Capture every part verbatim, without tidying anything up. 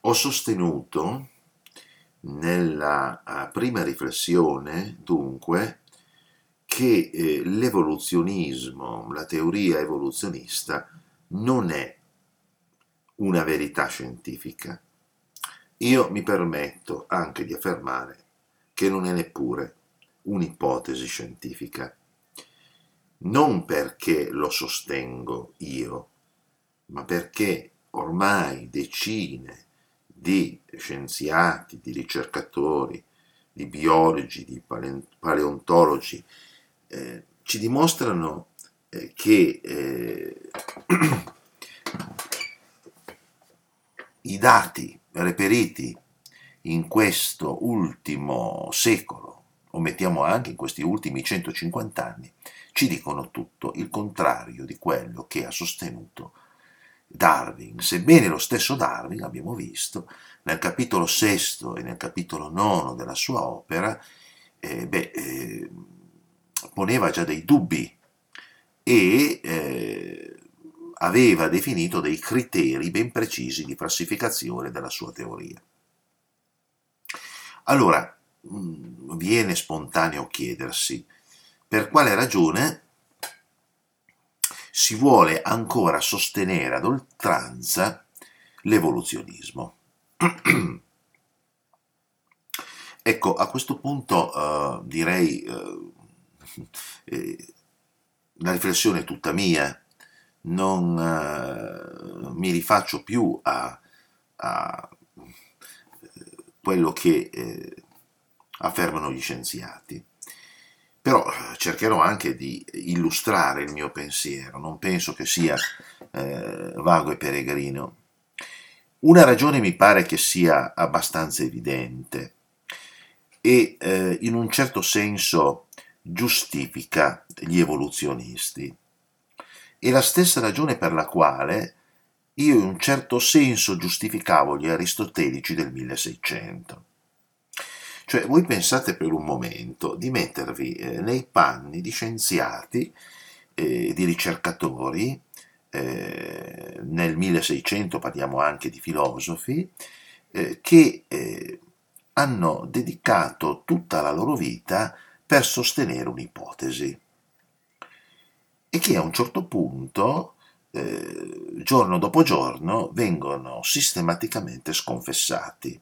Ho sostenuto nella uh, prima riflessione, dunque, che eh, l'evoluzionismo, la teoria evoluzionista, non è una verità scientifica. Io mi permetto anche di affermare che non è neppure un'ipotesi scientifica, non perché lo sostengo io, ma perché ormai decine di scienziati, di ricercatori, di biologi, di paleontologi eh, ci dimostrano eh, che eh, i dati reperiti in questo ultimo secolo, o mettiamo anche in questi ultimi centocinquanta anni, ci dicono tutto il contrario di quello che ha sostenuto Darwin, sebbene lo stesso Darwin, abbiamo visto, nel capitolo sesto e nel capitolo nono della sua opera, eh, beh, eh, poneva già dei dubbi e eh, aveva definito dei criteri ben precisi di falsificazione della sua teoria. Allora, mh, viene spontaneo chiedersi per quale ragione si vuole ancora sostenere ad oltranza l'evoluzionismo. Ecco, a questo punto uh, direi uh, eh, la riflessione è tutta mia, non uh, mi rifaccio più a, a quello che eh, affermano gli scienziati. Però cercherò anche di illustrare il mio pensiero, non penso che sia eh, vago e peregrino. Una ragione mi pare che sia abbastanza evidente e eh, in un certo senso giustifica gli evoluzionisti. È la stessa ragione per la quale io in un certo senso giustificavo gli aristotelici del milleseicento. Cioè, voi pensate per un momento di mettervi eh, nei panni di scienziati, eh, di ricercatori, eh, nel milleseicento parliamo anche di filosofi, eh, che eh, hanno dedicato tutta la loro vita per sostenere un'ipotesi e che a un certo punto, eh, giorno dopo giorno, vengono sistematicamente sconfessati.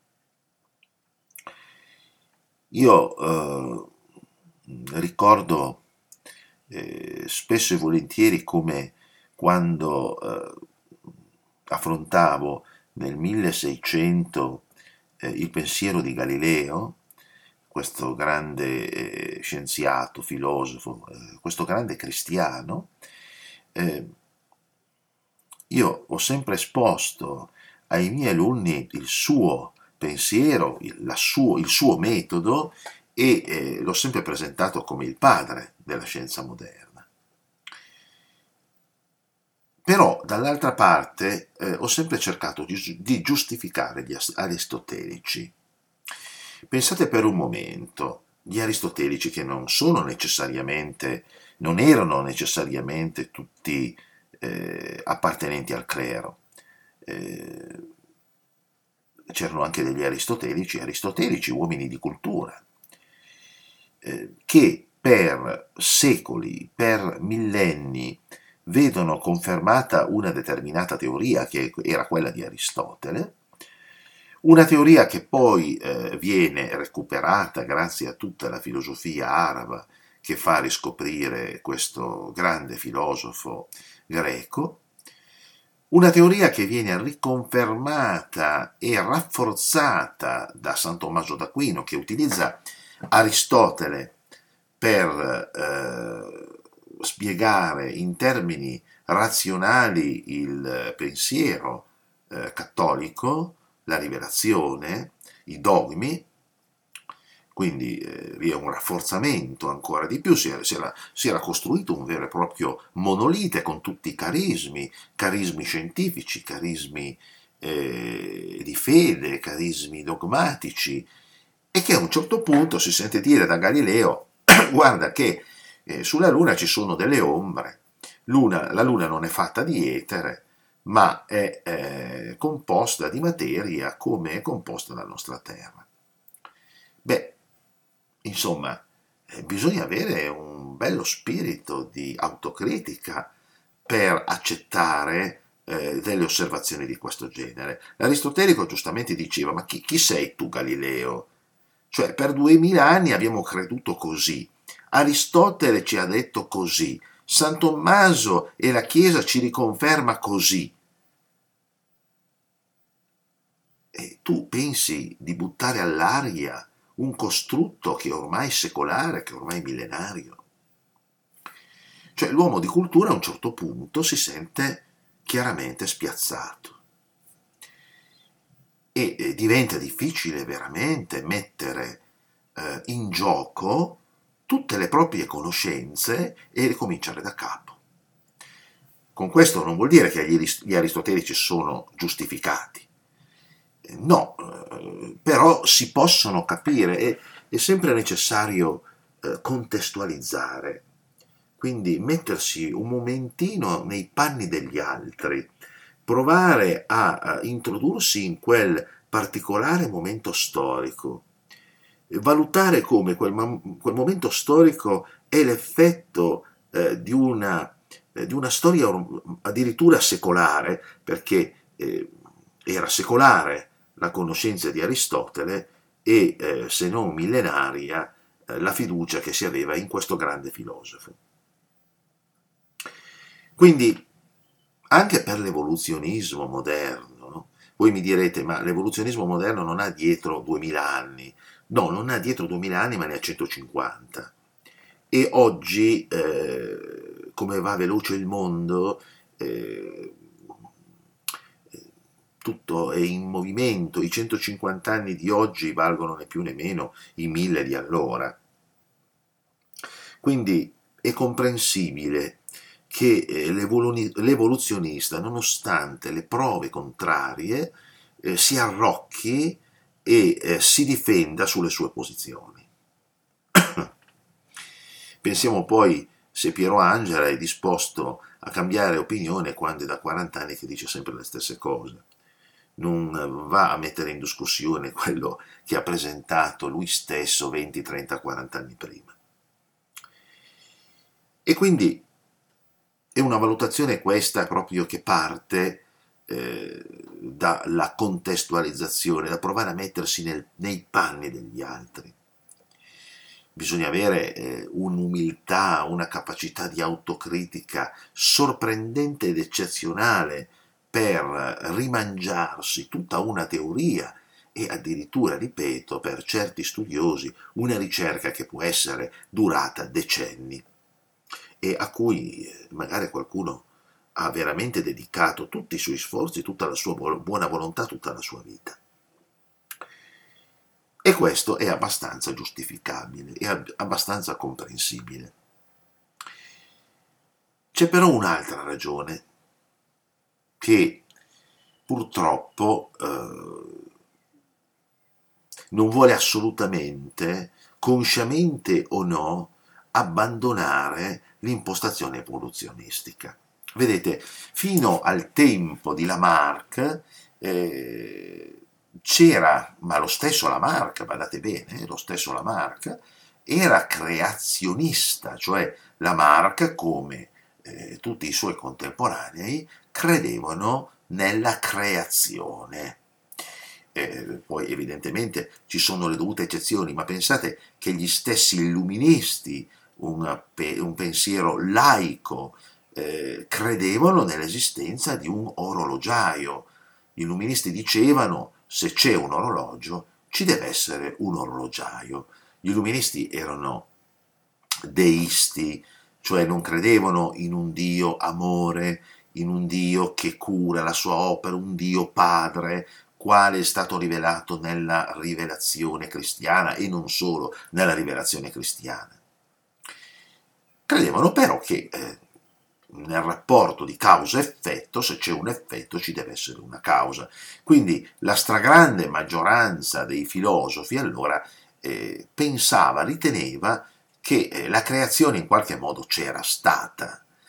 Io eh, ricordo eh, spesso e volentieri come quando eh, affrontavo nel milleseicento eh, il pensiero di Galileo, questo grande eh, scienziato, filosofo, eh, questo grande cristiano, eh, io ho sempre esposto ai miei alunni il suo pensiero, il, suo, il suo metodo e eh, l'ho sempre presentato come il padre della scienza moderna. Però dall'altra parte eh, ho sempre cercato di, di giustificare gli aristotelici. Pensate per un momento, gli aristotelici che non sono necessariamente, non erano necessariamente tutti eh, appartenenti al clero. Eh, c'erano anche degli aristotelici, aristotelici, uomini di cultura, eh, che per secoli, per millenni, vedono confermata una determinata teoria, che era quella di Aristotele, una teoria che poi eh, viene recuperata grazie a tutta la filosofia araba che fa riscoprire questo grande filosofo greco, una teoria che viene riconfermata e rafforzata da San Tommaso d'Aquino, che utilizza Aristotele per eh, spiegare in termini razionali il pensiero eh, cattolico, la rivelazione, i dogmi. Quindi eh, vi è un rafforzamento ancora di più, si era, si, era, si era costruito un vero e proprio monolite con tutti i carismi, carismi scientifici, carismi eh, di fede, carismi dogmatici, e che a un certo punto si sente dire da Galileo, guarda che eh, sulla Luna ci sono delle ombre, Luna, la Luna non è fatta di etere, ma è eh, composta di materia come è composta la nostra Terra. Beh, insomma, eh, bisogna avere un bello spirito di autocritica per accettare eh, delle osservazioni di questo genere. L'Aristotelico giustamente diceva: ma chi, chi sei tu, Galileo? Cioè, per duemila anni abbiamo creduto così, Aristotele ci ha detto così, San Tommaso e la Chiesa ci riconferma così. E tu pensi di buttare all'aria un costrutto che è ormai secolare, che è ormai millenario? Cioè l'uomo di cultura a un certo punto si sente chiaramente spiazzato e eh, diventa difficile veramente mettere eh, in gioco tutte le proprie conoscenze e ricominciare da capo. Con questo non vuol dire che gli, gli aristotelici sono giustificati, no, eh, però si possono capire, è, è sempre necessario eh, contestualizzare, quindi mettersi un momentino nei panni degli altri, provare a, a introdursi in quel particolare momento storico, valutare come quel, quel momento storico è l'effetto eh, di, una, eh, di una storia addirittura secolare, perché eh, era secolare la conoscenza di Aristotele e, eh, se non millenaria, eh, la fiducia che si aveva in questo grande filosofo. Quindi, anche per l'evoluzionismo moderno, no? Voi mi direte, ma l'evoluzionismo moderno non ha dietro duemila anni. No, non ha dietro duemila anni, ma ne ha centocinquanta. E oggi, eh, come va veloce il mondo, eh, tutto è in movimento, i centocinquanta anni di oggi valgono né più né meno i mille di allora. Quindi è comprensibile che eh, l'evoluzionista, nonostante le prove contrarie, eh, si arrocchi e eh, si difenda sulle sue posizioni. Pensiamo poi se Piero Angela è disposto a cambiare opinione quando è da quaranta anni che dice sempre le stesse cose. Non va a mettere in discussione quello che ha presentato lui stesso venti, trenta, quaranta anni prima. E quindi è una valutazione questa proprio che parte eh, dalla contestualizzazione, da provare a mettersi nel, nei panni degli altri. Bisogna avere eh, un'umiltà, una capacità di autocritica sorprendente ed eccezionale per rimangiarsi tutta una teoria e addirittura, ripeto, per certi studiosi, una ricerca che può essere durata decenni e a cui magari qualcuno ha veramente dedicato tutti i suoi sforzi, tutta la sua buona volontà, tutta la sua vita. E questo è abbastanza giustificabile, è abbastanza comprensibile. C'è però un'altra ragione che purtroppo eh, non vuole assolutamente, consciamente o no, abbandonare l'impostazione evoluzionistica. Vedete, fino al tempo di Lamarck eh, c'era, ma lo stesso Lamarck, badate bene, lo stesso Lamarck era creazionista, cioè Lamarck, come eh, tutti i suoi contemporanei, credevano nella creazione. Eh, poi evidentemente ci sono le dovute eccezioni, ma pensate che gli stessi illuministi, un, un pensiero laico, eh, credevano nell'esistenza di un orologiaio. Gli illuministi dicevano: se c'è un orologio ci deve essere un orologiaio. Gli illuministi erano deisti, cioè non credevano in un Dio amore, in un Dio che cura la sua opera, un Dio padre, quale è stato rivelato nella rivelazione cristiana e non solo nella rivelazione cristiana. Credevano però che eh, nel rapporto di causa-effetto, se c'è un effetto ci deve essere una causa. Quindi la stragrande maggioranza dei filosofi allora eh, pensava, riteneva che eh, la creazione in qualche modo c'era stata,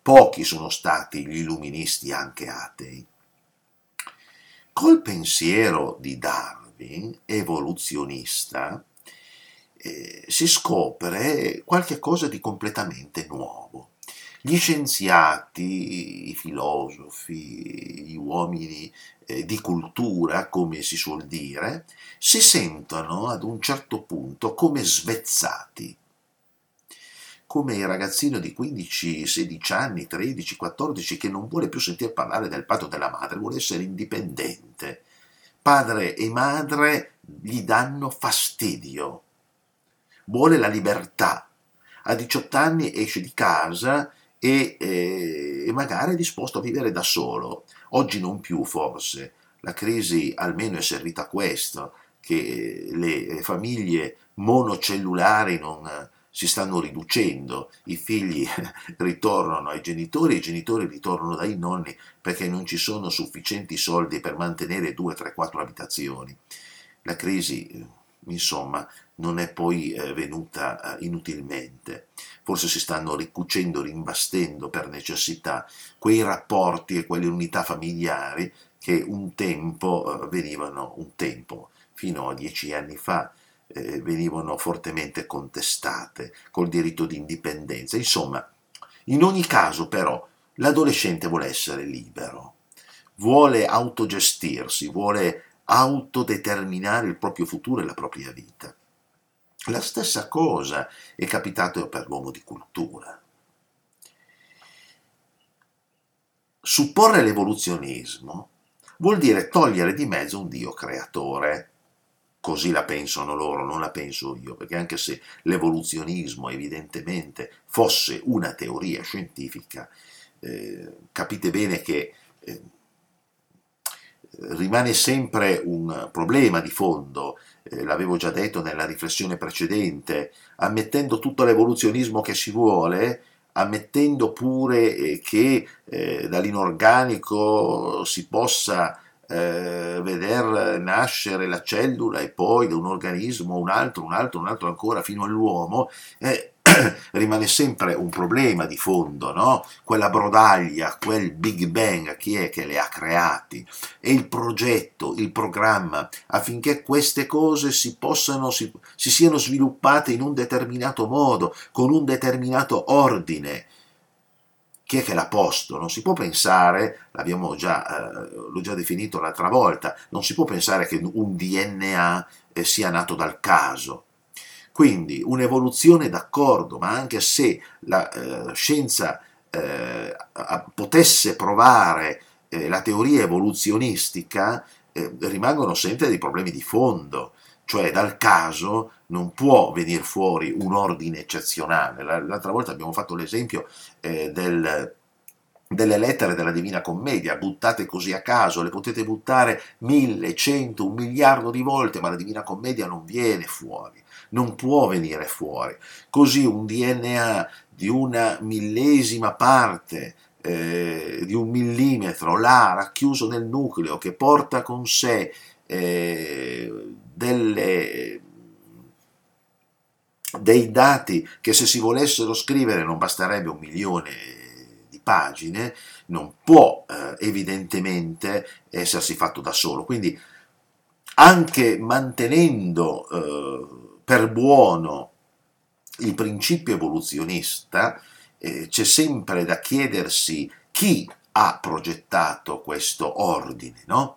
pochi sono stati gli illuministi anche atei. Col pensiero di Darwin, evoluzionista, eh, si scopre qualche cosa di completamente nuovo. Gli scienziati, i filosofi, gli uomini eh, di cultura, come si suol dire, si sentono ad un certo punto come svezzati, come il ragazzino di quindici, sedici anni, tredici, quattordici, che non vuole più sentir parlare del padre o della madre, vuole essere indipendente. Padre e madre gli danno fastidio, vuole la libertà. A diciotto anni esce di casa e, eh, e magari è disposto a vivere da solo. Oggi non più, forse. La crisi almeno è servita a questo, che le famiglie monocellulari non si stanno riducendo, i figli ritornano ai genitori, i genitori ritornano dai nonni perché non ci sono sufficienti soldi per mantenere due, tre, quattro abitazioni. La crisi, insomma, non è poi eh, venuta eh, inutilmente. Forse si stanno ricucendo, rimbastendo per necessità quei rapporti e quelle unità familiari che un tempo eh, venivano, un tempo, fino a dieci anni fa, eh, venivano fortemente contestate col diritto di indipendenza. Insomma, in ogni caso però l'adolescente vuole essere libero, vuole autogestirsi, vuole autodeterminare il proprio futuro e la propria vita. La stessa cosa è capitato per l'uomo di cultura. Supporre l'evoluzionismo vuol dire togliere di mezzo un Dio creatore. Così la pensano loro, non la penso io, perché anche se l'evoluzionismo evidentemente fosse una teoria scientifica, eh, capite bene che eh, rimane sempre un problema di fondo, eh, l'avevo già detto nella riflessione precedente, ammettendo tutto l'evoluzionismo che si vuole, ammettendo pure eh, che eh, dall'inorganico si possa eh, veder nascere la cellula e poi da un organismo un altro, un altro, un altro ancora fino all'uomo, eh, rimane sempre un problema di fondo, no? Quella brodaglia, quel Big Bang, chi è che le ha creati? E il progetto, il programma, affinché queste cose si possano, si, si siano sviluppate in un determinato modo, con un determinato ordine. Chi è che l'ha posto? Non si può pensare, l'abbiamo già, eh, l'ho già definito l'altra volta, non si può pensare che un D N A eh, sia nato dal caso. Quindi un'evoluzione d'accordo, ma anche se la eh, scienza eh, potesse provare eh, la teoria evoluzionistica, eh, rimangono sempre dei problemi di fondo, cioè dal caso non può venire fuori un ordine eccezionale. L'altra volta abbiamo fatto l'esempio eh, del, delle lettere della Divina Commedia, buttate così a caso, le potete buttare mille, cento, un miliardo di volte, ma la Divina Commedia non viene fuori, non può venire fuori. Così un D N A di una millesima parte, eh, di un millimetro, là racchiuso nel nucleo, che porta con sé eh, delle, dei dati che se si volessero scrivere non basterebbe un milione di pagine, non può eh, evidentemente essersi fatto da solo. Quindi anche mantenendo eh, per buono il principio evoluzionista, eh, c'è sempre da chiedersi chi ha progettato questo ordine, no?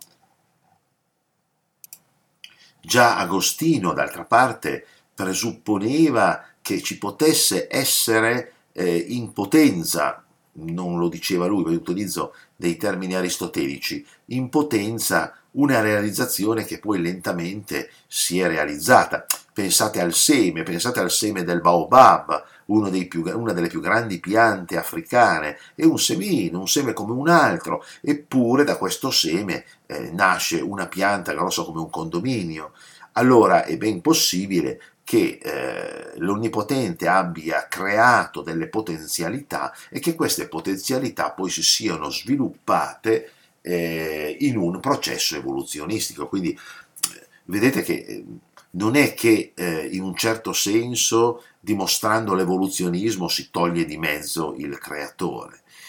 Già Agostino, d'altra parte, presupponeva che ci potesse essere eh, in potenza, non lo diceva lui, ma utilizzo dei termini aristotelici, in potenza una realizzazione che poi lentamente si è realizzata. Pensate al seme, pensate al seme del baobab, uno dei più, una delle più grandi piante africane, è un semino, un seme come un altro, eppure da questo seme eh, nasce una pianta grossa come un condominio. Allora è ben possibile che eh, l'Onnipotente abbia creato delle potenzialità e che queste potenzialità poi si siano sviluppate eh, in un processo evoluzionistico. Quindi eh, vedete che eh, non è che eh, in un certo senso, dimostrando l'evoluzionismo, si toglie di mezzo il creatore.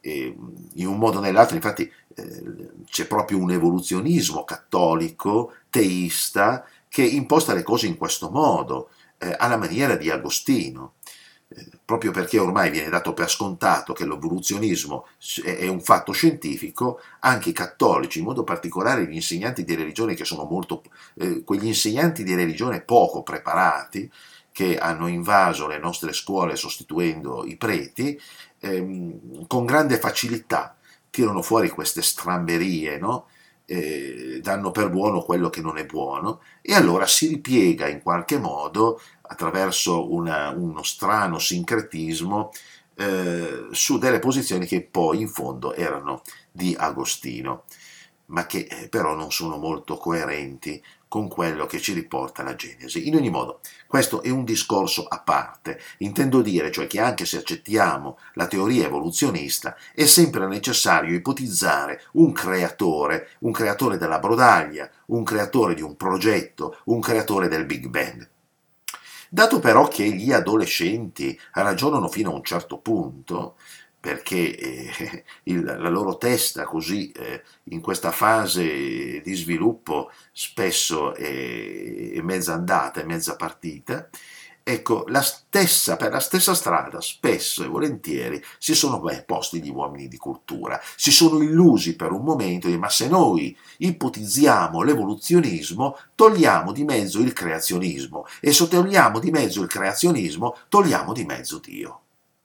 e in un modo o nell'altro, infatti, eh, c'è proprio un evoluzionismo cattolico, teista, che imposta le cose in questo modo, eh, alla maniera di Agostino. Eh, proprio perché ormai viene dato per scontato che l'evoluzionismo è un fatto scientifico, anche i cattolici, in modo particolare gli insegnanti di religione che sono molto, eh, quegli insegnanti di religione poco preparati, che hanno invaso le nostre scuole sostituendo i preti, ehm, con grande facilità tirano fuori queste stramberie, no? Eh, danno per buono quello che non è buono, e allora si ripiega in qualche modo attraverso una, uno strano sincretismo eh, su delle posizioni che poi in fondo erano di Agostino, ma che eh, però non sono molto coerenti con quello che ci riporta la Genesi. In ogni modo, questo è un discorso a parte. Intendo dire, cioè, che anche se accettiamo la teoria evoluzionista, è sempre necessario ipotizzare un creatore, un creatore della brodaglia, un creatore di un progetto, un creatore del Big Bang. Dato però che gli adolescenti ragionano fino a un certo punto, perché eh, il, la loro testa così eh, in questa fase di sviluppo spesso è, è mezza andata, è mezza partita, ecco, la stessa, per la stessa strada spesso e volentieri si sono beh, posti gli uomini di cultura, si sono illusi per un momento di ma se noi ipotizziamo l'evoluzionismo togliamo di mezzo il creazionismo e se togliamo di mezzo il creazionismo togliamo di mezzo Dio.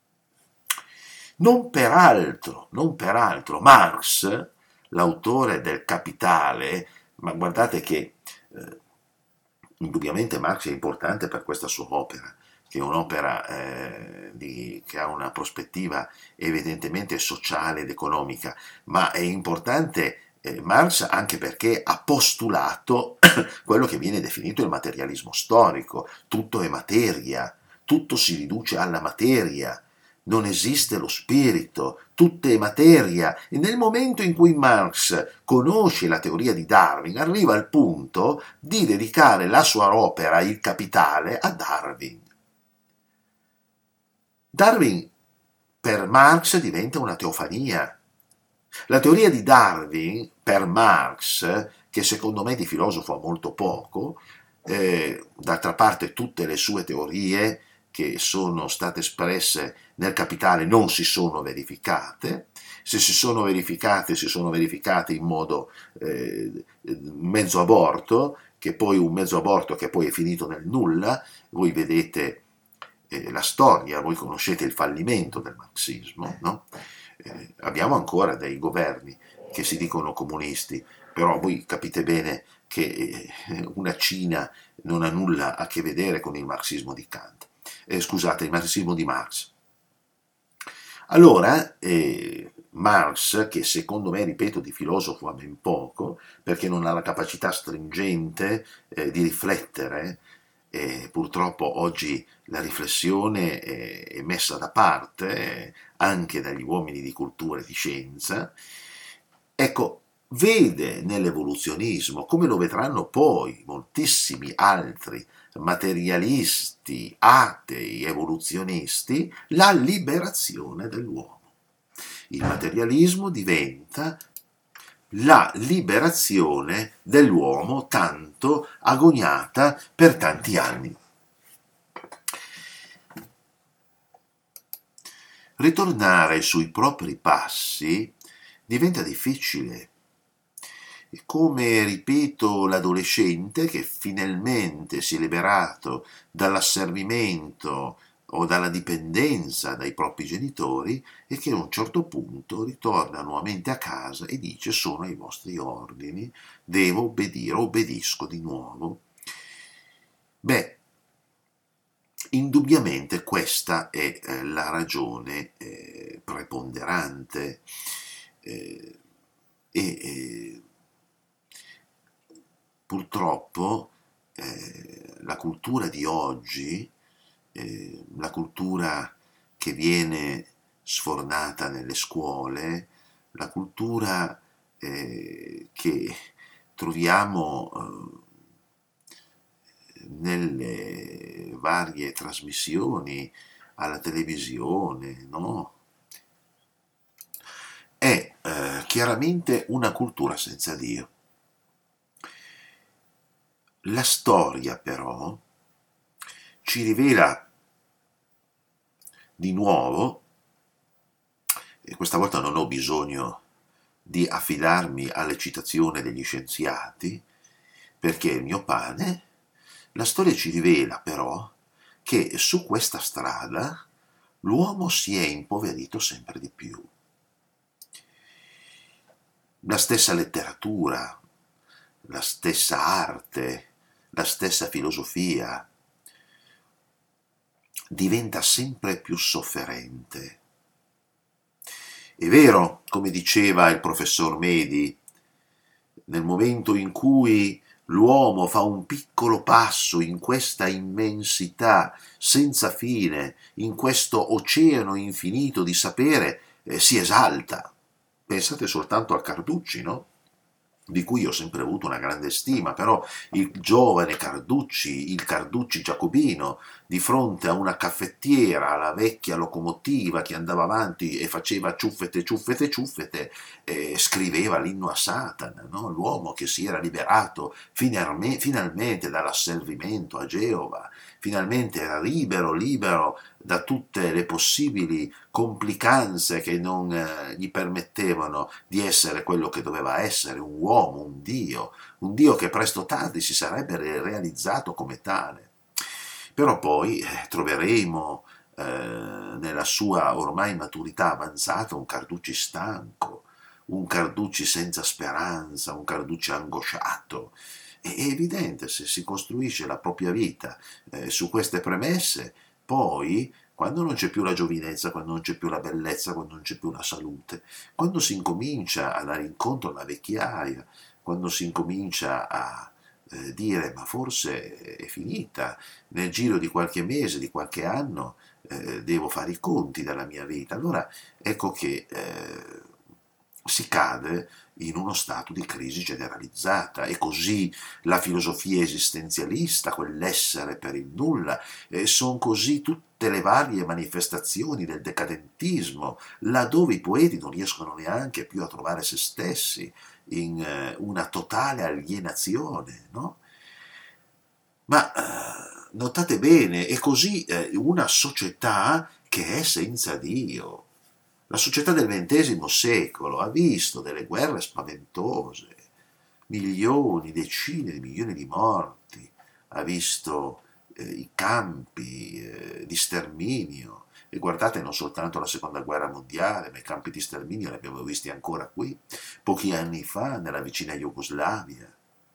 Non peraltro, non peraltro, Marx, l'autore del Capitale, ma guardate che eh, indubbiamente Marx è importante per questa sua opera, che è un'opera eh, di, che ha una prospettiva evidentemente sociale ed economica, ma è importante eh, Marx anche perché ha postulato quello che viene definito il materialismo storico, tutto è materia, tutto si riduce alla materia, non esiste lo spirito, tutto è materia, e nel momento in cui Marx conosce la teoria di Darwin arriva al punto di dedicare la sua opera, Il Capitale, a Darwin. Darwin per Marx diventa una teofania. La teoria di Darwin per Marx, che secondo me di filosofo ha molto poco, eh, d'altra parte tutte le sue teorie che sono state espresse nel Capitale non si sono verificate, se si sono verificate si sono verificate in modo eh, mezzo aborto, che poi un mezzo aborto che poi è finito nel nulla. Voi vedete eh, la storia, voi conoscete il fallimento del marxismo, no? Eh, abbiamo ancora dei governi che si dicono comunisti, però voi capite bene che eh, una Cina non ha nulla a che vedere con il marxismo di Kant, eh, scusate, il marxismo di Marx. Allora, eh, Marx, che secondo me, ripeto, di filosofo ha ben poco, perché non ha la capacità stringente eh, di riflettere, eh, purtroppo oggi la riflessione è, è messa da parte eh, anche dagli uomini di cultura e di scienza, ecco, vede nell'evoluzionismo, come lo vedranno poi moltissimi altri materialisti, atei, evoluzionisti, la liberazione dell'uomo. Il materialismo diventa la liberazione dell'uomo tanto agoniata per tanti anni. Ritornare sui propri passi diventa difficile. È come, ripeto, l'adolescente che finalmente si è liberato dall'asservimento o dalla dipendenza dai propri genitori e che a un certo punto ritorna nuovamente a casa e dice sono ai vostri ordini, devo obbedire, obbedisco di nuovo. Beh, indubbiamente questa è eh, la ragione eh, preponderante eh, e eh, purtroppo eh, la cultura di oggi, eh, la cultura che viene sfornata nelle scuole, la cultura eh, che troviamo eh, nelle varie trasmissioni alla televisione, no? chiaramente una cultura senza Dio. La storia però ci rivela di nuovo, e questa volta non ho bisogno di affidarmi alle citazioni degli scienziati, perché è il mio pane, la storia ci rivela però che su questa strada l'uomo si è impoverito sempre di più. La stessa letteratura, la stessa arte, la stessa filosofia diventa sempre più sofferente. È vero, come diceva il professor Medi, nel momento in cui l'uomo fa un piccolo passo in questa immensità senza fine, in questo oceano infinito di sapere, eh, si esalta. Pensate soltanto a Carducci, no? Di cui ho sempre avuto una grande stima, però il giovane Carducci, il Carducci giacobino, di fronte a una caffettiera, alla vecchia locomotiva che andava avanti e faceva ciuffete, ciuffete, ciuffete, eh, scriveva l'inno a Satana, no? L'uomo che si era liberato finalme, finalmente dall'asservimento a Geova, finalmente era libero, libero da tutte le possibili complicanze che non eh, gli permettevano di essere quello che doveva essere, un uomo, un Dio, un Dio che presto o tardi si sarebbe realizzato come tale. Però poi eh, troveremo eh, nella sua ormai maturità avanzata un Carducci stanco, un Carducci senza speranza, un Carducci angosciato. È evidente, se si costruisce la propria vita eh, su queste premesse, poi, quando non c'è più la giovinezza, quando non c'è più la bellezza, quando non c'è più la salute, quando si incomincia a dare incontro alla vecchiaia, quando si incomincia a eh, dire ma forse è finita, nel giro di qualche mese, di qualche anno, eh, devo fare i conti della mia vita, allora ecco che eh, si cade in uno stato di crisi generalizzata e così la filosofia esistenzialista, quell'essere per il nulla, e sono così tutte le varie manifestazioni del decadentismo, laddove i poeti non riescono neanche più a trovare se stessi in eh, una totale alienazione, no? Ma eh, notate bene, è così eh, una società che è senza Dio. La società del ventesimo secolo ha visto delle guerre spaventose, milioni, decine di milioni di morti, ha visto eh, i campi eh, di sterminio, e guardate non soltanto la seconda guerra mondiale, ma i campi di sterminio li abbiamo visti ancora qui, pochi anni fa, nella vicina Jugoslavia,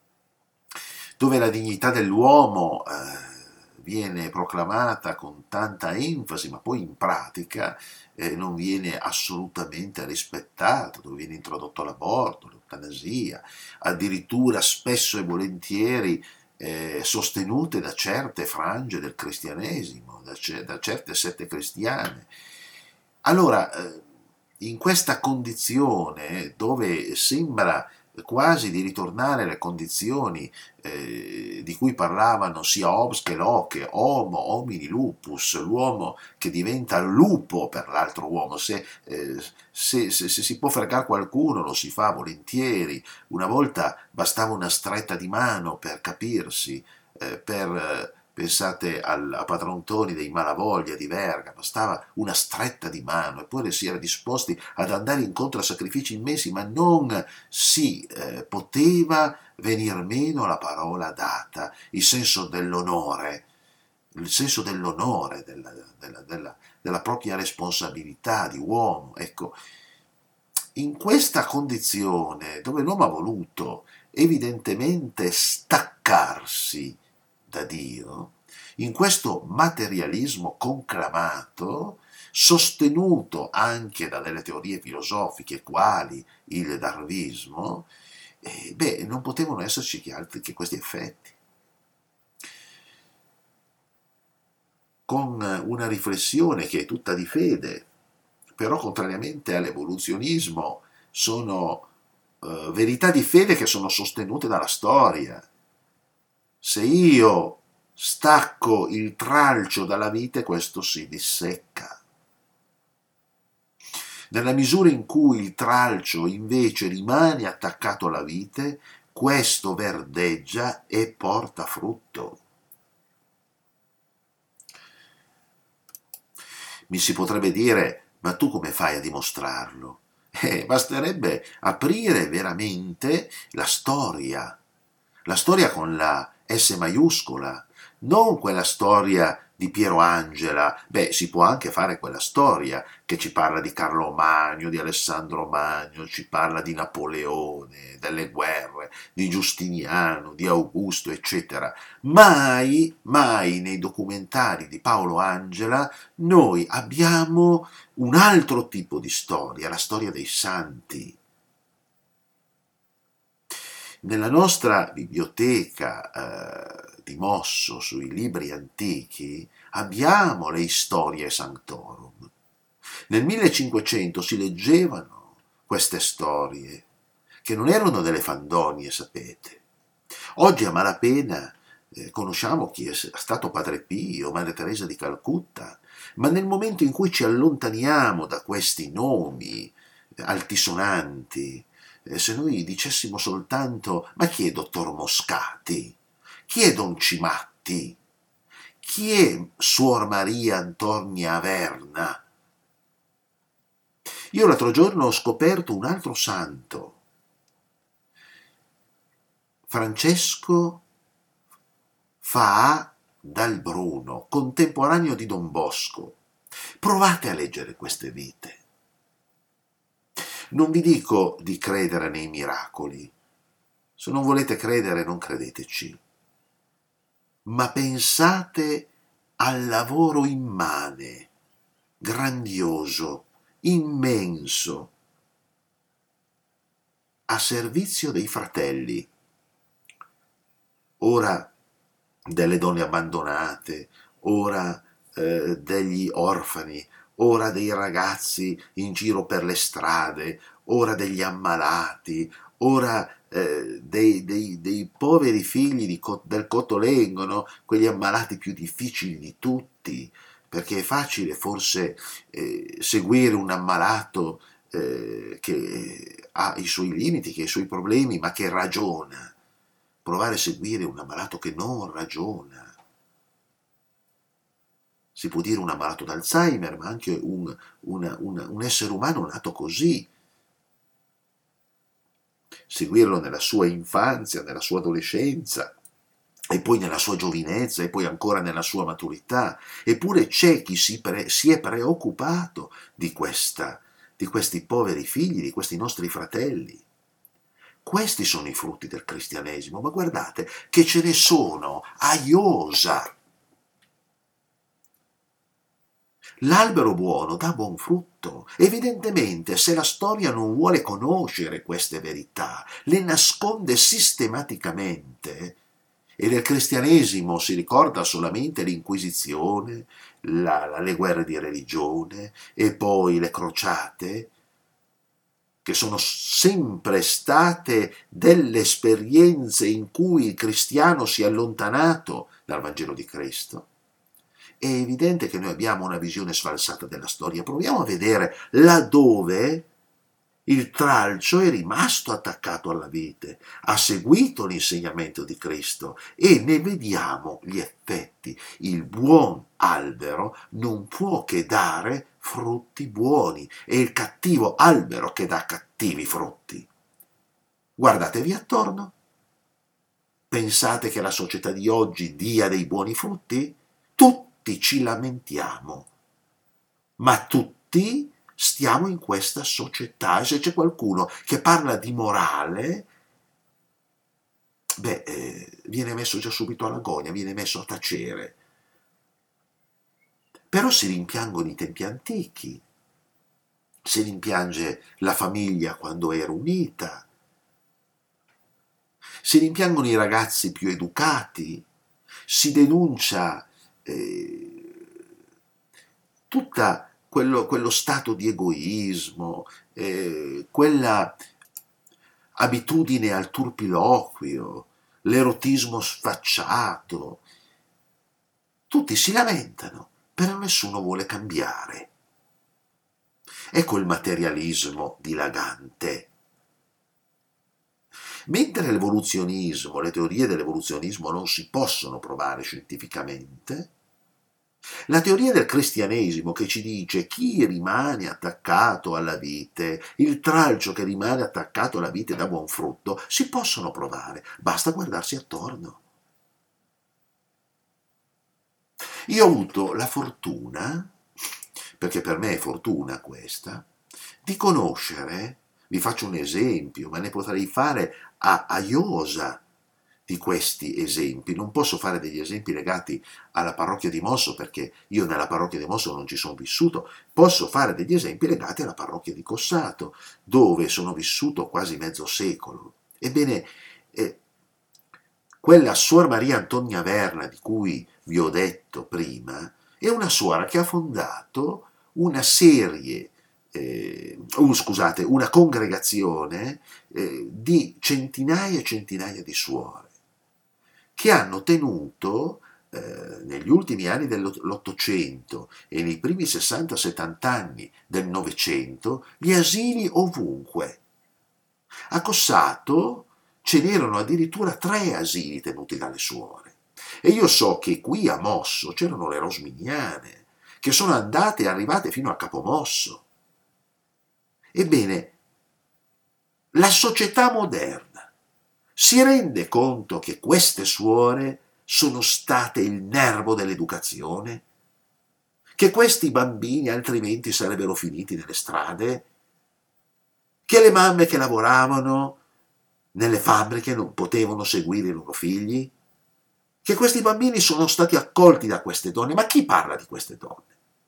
dove la dignità dell'uomo eh, viene proclamata con tanta enfasi, ma poi in pratica eh, non viene assolutamente rispettata, dove viene introdotto l'aborto, l'eutanasia, addirittura spesso e volentieri eh, sostenute da certe frange del cristianesimo, da, ce- da certe sette cristiane. Allora, eh, in questa condizione dove sembra quasi di ritornare alle condizioni eh, di cui parlavano sia Hobbes che Locke, homo homini lupus, l'uomo che diventa lupo per l'altro uomo, se, eh, se, se, se si può fregare qualcuno lo si fa volentieri, una volta bastava una stretta di mano per capirsi, eh, per... Eh, pensate al, a Padron Toni dei Malavoglia di Verga, bastava una stretta di mano, eppure si era disposti ad andare incontro a sacrifici immensi, ma non si eh, poteva venir meno alla parola data, il senso dell'onore, il senso dell'onore, della, della, della, della propria responsabilità di uomo. Ecco, in questa condizione dove l'uomo ha voluto evidentemente staccarsi da Dio, in questo materialismo conclamato, sostenuto anche da delle teorie filosofiche quali il darwinismo, eh, beh, non potevano esserci che altri che questi effetti. Con una riflessione che è tutta di fede, però contrariamente all'evoluzionismo sono eh, verità di fede che sono sostenute dalla storia. Se io stacco il tralcio dalla vite, questo si dissecca. Nella misura in cui il tralcio invece rimane attaccato alla vite, questo verdeggia e porta frutto. Mi si potrebbe dire, ma tu come fai a dimostrarlo? Eh, basterebbe aprire veramente la storia, la storia con la S maiuscola, non quella storia di Piero Angela. Beh, si può anche fare quella storia che ci parla di Carlo Magno, di Alessandro Magno, ci parla di Napoleone, delle guerre, di Giustiniano, di Augusto, eccetera. Mai, mai nei documentari di Paolo Angela noi abbiamo un altro tipo di storia, la storia dei santi. Nella nostra biblioteca eh, di Mosso sui libri antichi abbiamo le Historiae Sanctorum. Nel millecinquecento si leggevano queste storie, che non erano delle fandonie, sapete. Oggi a malapena eh, conosciamo chi è stato Padre Pio, Madre Teresa di Calcutta, ma nel momento in cui ci allontaniamo da questi nomi eh, altisonanti, eh, se noi dicessimo soltanto ma chi è dottor Moscati? Chi è Don Cimatti? Chi è Suor Maria Antonia Averna? Io l'altro giorno ho scoperto un altro santo, Francesco Faà dal Bruno, contemporaneo di Don Bosco. Provate a leggere queste vite. Non vi dico di credere nei miracoli. Se non volete credere, non credeteci. Ma pensate al lavoro immane, grandioso, immenso, a servizio dei fratelli. Ora delle donne abbandonate, ora eh, degli orfani, ora dei ragazzi in giro per le strade, ora degli ammalati, ora eh, dei, dei, dei poveri figli di, del Cotolengo, no? Quegli ammalati più difficili di tutti, perché è facile forse eh, seguire un ammalato eh, che ha i suoi limiti, che ha i suoi problemi, ma che ragiona. Provare a seguire un ammalato che non ragiona. Si può dire un ammalato d'Alzheimer, ma anche un, una, una, un essere umano nato così. Seguirlo nella sua infanzia, nella sua adolescenza, e poi nella sua giovinezza, e poi ancora nella sua maturità. Eppure c'è chi si, pre, si è preoccupato di, questa, di questi poveri figli, di questi nostri fratelli. Questi sono i frutti del cristianesimo, ma guardate che ce ne sono a iosa. L'albero buono dà buon frutto. Evidentemente, se la storia non vuole conoscere queste verità, le nasconde sistematicamente. E del cristianesimo si ricorda solamente l'Inquisizione, la, la, le guerre di religione e poi le crociate, che sono sempre state delle esperienze in cui il cristiano si è allontanato dal Vangelo di Cristo. È evidente che noi abbiamo una visione sfalsata della storia. Proviamo a vedere laddove il tralcio è rimasto attaccato alla vite, ha seguito l'insegnamento di Cristo e ne vediamo gli effetti. Il buon albero non può che dare frutti buoni, è il cattivo albero che dà cattivi frutti. Guardatevi attorno. Pensate che la società di oggi dia dei buoni frutti? Tutti ci lamentiamo, ma tutti stiamo in questa società e se c'è qualcuno che parla di morale, beh, eh, viene messo già subito alla gogna, viene messo a tacere. Però si rimpiangono i tempi antichi, si rimpiange la famiglia quando era unita, si rimpiangono i ragazzi più educati, si denuncia eh, tutta quello, quello stato di egoismo, eh, quella abitudine al turpiloquio, l'erotismo sfacciato. Tutti si lamentano, però nessuno vuole cambiare. Ecco il materialismo dilagante. Mentre l'evoluzionismo, le teorie dell'evoluzionismo non si possono provare scientificamente, la teoria del cristianesimo che ci dice chi rimane attaccato alla vite, il tralcio che rimane attaccato alla vite dà buon frutto, si possono provare, basta guardarsi attorno. Io ho avuto la fortuna, perché per me è fortuna questa, di conoscere, vi faccio un esempio, ma ne potrei fare a, a iosa di questi esempi. Non posso fare degli esempi legati alla parrocchia di Mosso perché io nella parrocchia di Mosso non ci sono vissuto, posso fare degli esempi legati alla parrocchia di Cossato, dove sono vissuto quasi mezzo secolo. Ebbene, eh, quella Suor Maria Antonia Verna di cui vi ho detto prima è una suora che ha fondato una serie Eh, uh, scusate, una congregazione eh, di centinaia e centinaia di suore che hanno tenuto eh, negli ultimi anni dell'Ottocento e nei primi sessanta settanta anni del Novecento gli asili ovunque. A Cossato ce n'erano addirittura tre asili tenuti dalle suore e io so che qui a Mosso c'erano le Rosminiane che sono andate e arrivate fino a Capomosso. Ebbene, la società moderna si rende conto che queste suore sono state il nervo dell'educazione? Che questi bambini altrimenti sarebbero finiti nelle strade? Che le mamme che lavoravano nelle fabbriche non potevano seguire i loro figli? Che questi bambini sono stati accolti da queste donne? Ma chi parla di queste donne?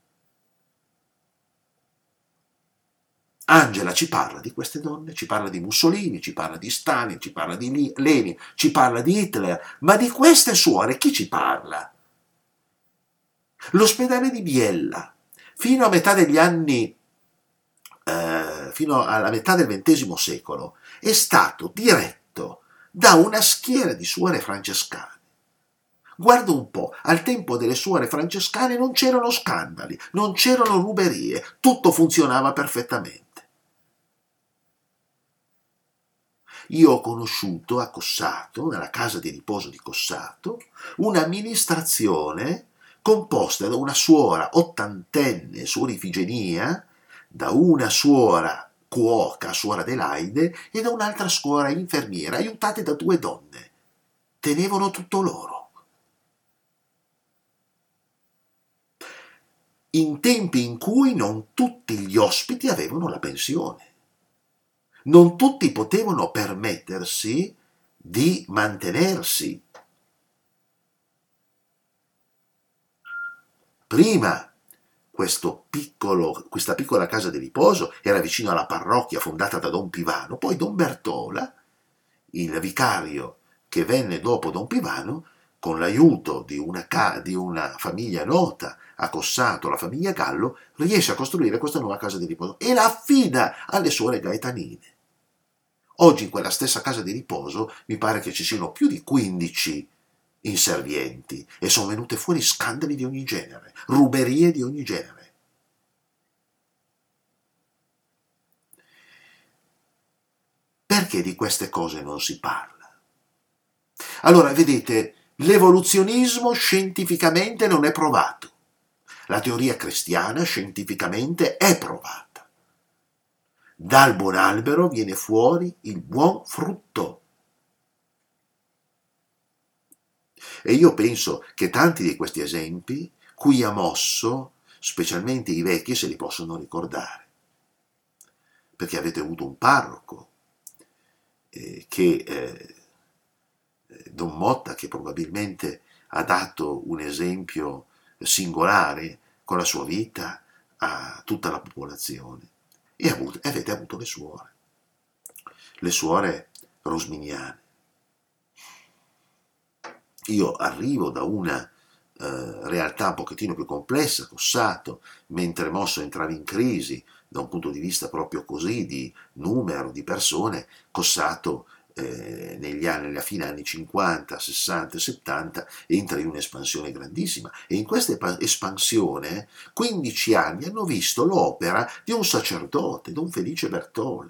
Angela ci parla di queste donne, ci parla di Mussolini, ci parla di Stalin, ci parla di Lenin, ci parla di Hitler, ma di queste suore chi ci parla? L'ospedale di Biella, fino a metà degli anni, eh, fino alla metà del ventesimo secolo, è stato diretto da una schiera di suore francescane. Guarda un po', al tempo delle suore francescane non c'erano scandali, non c'erano ruberie, tutto funzionava perfettamente. Io ho conosciuto a Cossato, nella casa di riposo di Cossato, un'amministrazione composta da una suora ottantenne, suor Ifigenia, da una suora cuoca, suora Adelaide, e da un'altra suora infermiera, aiutate da due donne. Tenevano tutto loro. In tempi in cui non tutti gli ospiti avevano la pensione. Non tutti potevano permettersi di mantenersi. Prima questo piccolo, questa piccola casa di riposo era vicino alla parrocchia fondata da Don Pivano, poi Don Bertola, il vicario che venne dopo Don Pivano, con l'aiuto di una, di una famiglia nota a Cossato, la famiglia Gallo, riesce a costruire questa nuova casa di riposo e la affida alle suore gaetanine. Oggi in quella stessa casa di riposo mi pare che ci siano più di quindici inservienti e sono venute fuori scandali di ogni genere, ruberie di ogni genere. Perché di queste cose non si parla? Allora, vedete, l'evoluzionismo scientificamente non è provato. La teoria cristiana scientificamente è provata. Dal buon albero viene fuori il buon frutto. E io penso che tanti di questi esempi, qui a Mosso, specialmente i vecchi, se li possono ricordare. Perché avete avuto un parroco eh, che, eh, Don Motta, che probabilmente ha dato un esempio singolare con la sua vita a tutta la popolazione. E avete avuto le suore, le suore rosminiane. Io arrivo da una eh, realtà un pochettino più complessa, Cossato, mentre Mosso entrava in crisi da un punto di vista proprio così di numero di persone, Cossato eh, negli anni, alla fine anni cinquanta, sessanta, settanta, entra in un'espansione grandissima, e in questa espansione quindici anni hanno visto l'opera di un sacerdote, Don Felice Bertola.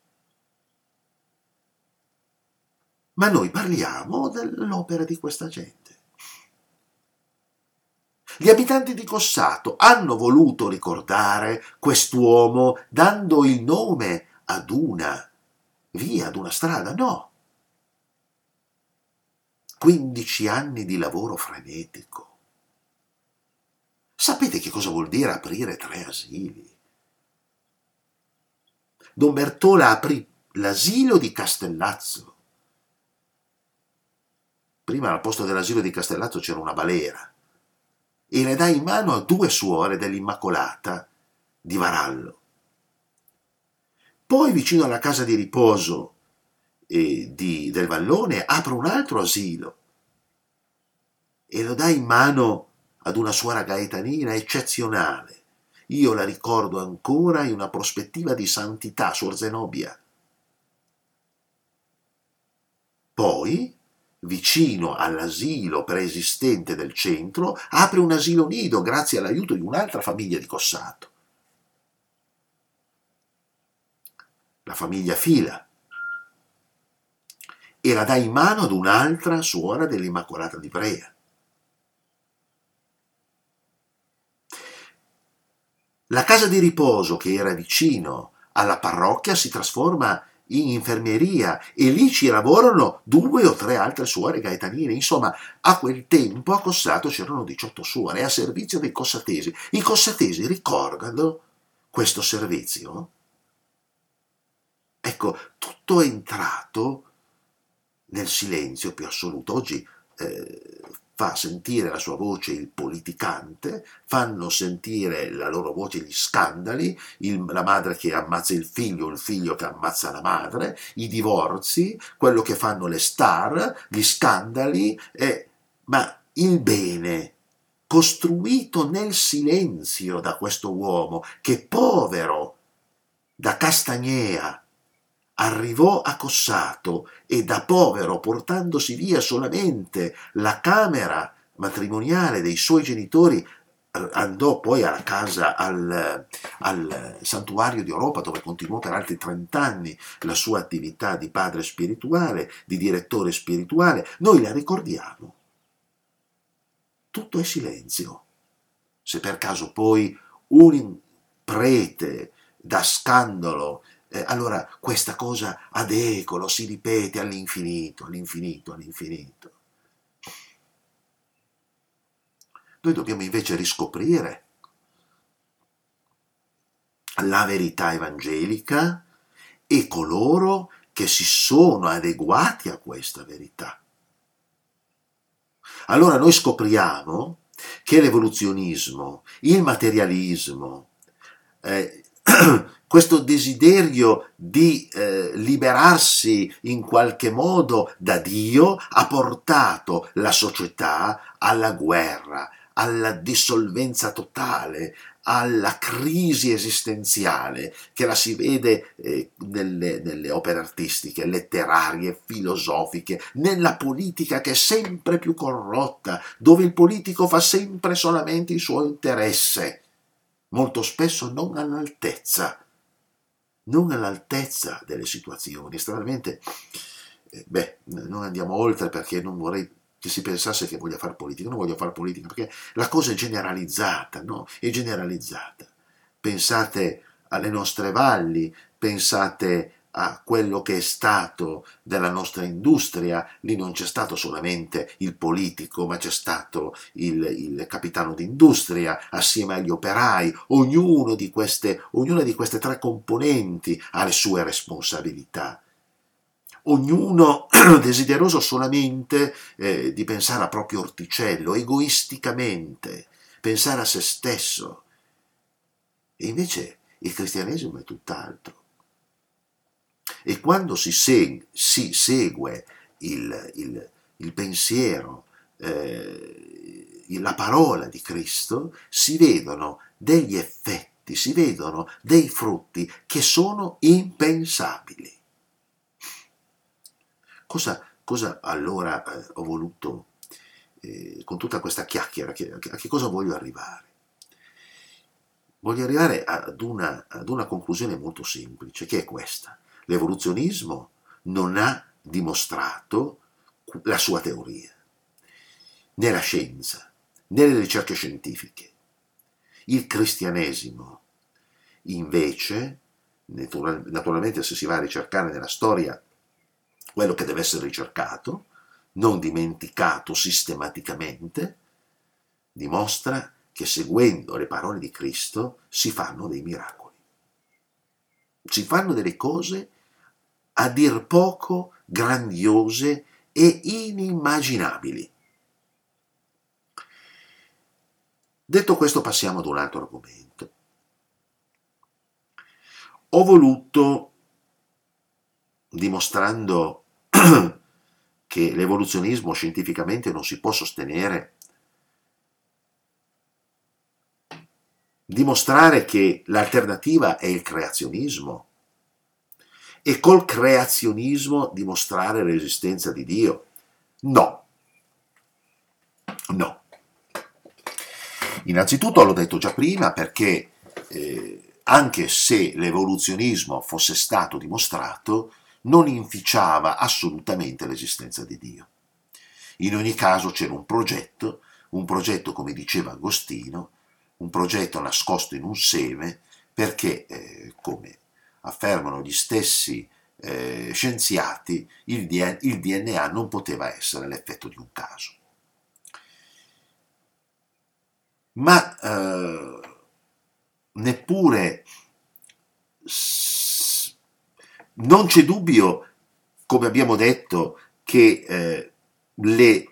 Ma noi parliamo dell'opera di questa gente. Gli abitanti di Cossato hanno voluto ricordare quest'uomo dando il nome ad una via, ad una strada? No. quindici anni di lavoro frenetico. Sapete che cosa vuol dire aprire tre asili? Don Bertola aprì l'asilo di Castellazzo. Prima al posto dell'asilo di Castellazzo c'era una balera, e le dà in mano a due suore dell'Immacolata di Varallo. Poi vicino alla casa di riposo eh, di, del Vallone apre un altro asilo e lo dà in mano ad una suora gaetanina eccezionale. Io la ricordo ancora in una prospettiva di santità, Suor Zenobia. Poi, vicino all'asilo preesistente del centro, apre un asilo nido grazie all'aiuto di un'altra famiglia di Cossato, la famiglia Fila, e la dà in mano ad un'altra suora dell'Immacolata di Ivrea. La casa di riposo che era vicino alla parrocchia si trasforma in infermeria, e lì ci lavorano due o tre altre suore gaetanine. Insomma, a quel tempo a Cossato c'erano diciotto suore a servizio dei cossatesi. I cossatesi ricordano questo servizio? Ecco, tutto è entrato nel silenzio più assoluto. Oggi eh, fa sentire la sua voce il politicante, fanno sentire la loro voce gli scandali, il, la madre che ammazza il figlio, il figlio che ammazza la madre, i divorzi, quello che fanno le star, gli scandali, eh, ma il bene costruito nel silenzio da questo uomo che, povero, da Castagnea arrivò a Cossato, e da povero, portandosi via solamente la camera matrimoniale dei suoi genitori, andò poi alla casa, al, al Santuario di Europa, dove continuò per altri trent'anni la sua attività di padre spirituale, di direttore spirituale. Noi la ricordiamo. Tutto è silenzio. Se per caso poi un prete dà scandalo, Eh, allora questa cosa ad ecolo si ripete all'infinito, all'infinito, all'infinito. Noi dobbiamo invece riscoprire la verità evangelica e coloro che si sono adeguati a questa verità. Allora noi scopriamo che l'evoluzionismo, il materialismo, eh, questo desiderio di eh, liberarsi in qualche modo da Dio ha portato la società alla guerra, alla dissolvenza totale, alla crisi esistenziale, che la si vede eh, nelle, nelle opere artistiche, letterarie, filosofiche, nella politica che è sempre più corrotta, dove il politico fa sempre solamente il suo interesse, molto spesso non all'altezza, non all'altezza delle situazioni. Estremamente, eh, beh, non andiamo oltre, perché non vorrei che si pensasse che voglia fare politica. Non voglio fare politica, perché la cosa è generalizzata, no? È generalizzata. Pensate alle nostre valli, pensate a quello che è stato della nostra industria. Lì non c'è stato solamente il politico, ma c'è stato il, il capitano d'industria assieme agli operai. Ognuno di queste, ognuna di queste tre componenti ha le sue responsabilità. Ognuno desideroso solamente eh, di pensare al proprio orticello, egoisticamente, pensare a se stesso. E invece il cristianesimo è tutt'altro. E quando si, seg- si segue il, il, il pensiero, eh, la parola di Cristo, si vedono degli effetti, si vedono dei frutti che sono impensabili. Cosa, cosa allora eh, ho voluto, eh, con tutta questa chiacchiera, che, a che cosa voglio arrivare? Voglio arrivare ad una, ad una conclusione molto semplice, che è questa. L'evoluzionismo non ha dimostrato la sua teoria, né la scienza, né le ricerche scientifiche. Il cristianesimo, invece, naturalmente se si va a ricercare nella storia quello che deve essere ricercato, non dimenticato sistematicamente, dimostra che seguendo le parole di Cristo si fanno dei miracoli. Si fanno delle cose a dir poco grandiose e inimmaginabili. Detto questo, passiamo ad un altro argomento. Ho voluto, dimostrando che l'evoluzionismo scientificamente non si può sostenere, dimostrare che l'alternativa è il creazionismo e col creazionismo dimostrare l'esistenza di Dio. No, no. Innanzitutto l'ho detto già prima perché eh, anche se l'evoluzionismo fosse stato dimostrato, non inficiava assolutamente l'esistenza di Dio. In ogni caso c'era un progetto, un progetto come diceva Agostino, un progetto nascosto in un seme, perché, eh, come affermano gli stessi eh, scienziati, il, il D N A non poteva essere l'effetto di un caso. Ma eh, neppure s- non c'è dubbio, come abbiamo detto, che eh, le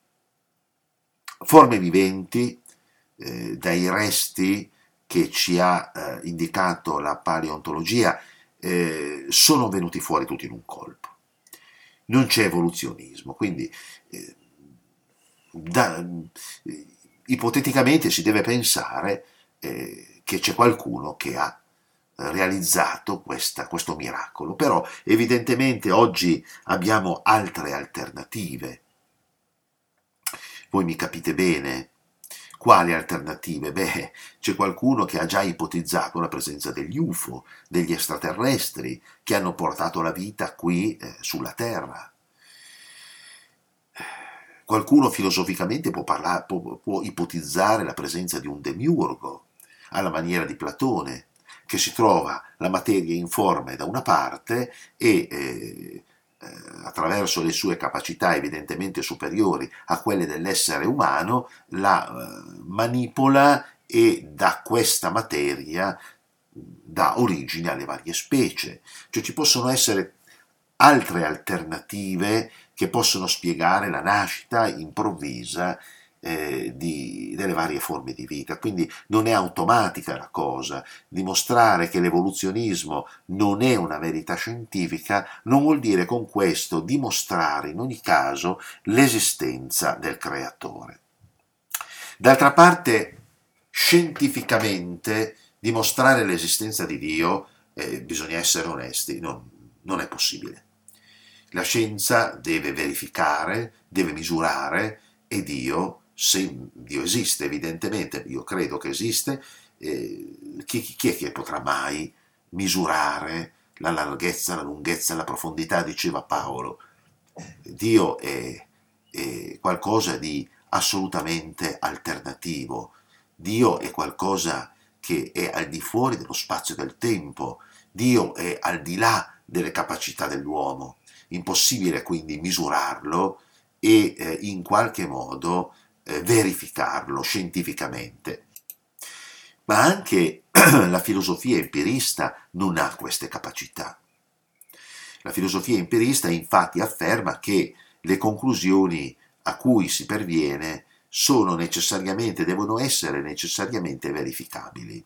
forme viventi, eh, dai resti che ci ha eh, indicato la paleontologia, eh, sono venuti fuori tutti in un colpo. Non c'è evoluzionismo, quindi eh, da, eh, ipoteticamente si deve pensare eh, che c'è qualcuno che ha realizzato questa, questo miracolo, però evidentemente oggi abbiamo altre alternative. Voi mi capite bene? Quali alternative? Beh, c'è qualcuno che ha già ipotizzato la presenza degli U F O, degli extraterrestri, che hanno portato la vita qui eh, sulla Terra. Qualcuno filosoficamente può, parlare, può, può ipotizzare la presenza di un demiurgo, alla maniera di Platone, che si trova la materia informe da una parte e eh, eh, attraverso le sue capacità evidentemente superiori a quelle dell'essere umano, la eh, manipola e da questa materia dà origine alle varie specie. Cioè ci possono essere altre alternative che possono spiegare la nascita improvvisa eh, di, delle varie forme di vita. Quindi non è automatica la cosa. Dimostrare che l'evoluzionismo non è una verità scientifica non vuol dire con questo dimostrare in ogni caso l'esistenza del creatore. D'altra parte, scientificamente dimostrare l'esistenza di Dio, eh, bisogna essere onesti, non, non è possibile. La scienza deve verificare, deve misurare e Dio, se Dio esiste evidentemente, io credo che esiste, eh, chi, chi è che potrà mai misurare la larghezza, la lunghezza, la profondità, diceva Paolo. Dio è, è qualcosa di assolutamente alternativo. Dio è qualcosa che è al di fuori dello spazio e del tempo. Dio è al di là delle capacità dell'uomo. Impossibile quindi misurarlo e eh, in qualche modo eh, verificarlo scientificamente. Ma anche la filosofia empirista non ha queste capacità. La filosofia empirista infatti afferma che le conclusioni a cui si perviene sono necessariamente, devono essere necessariamente verificabili.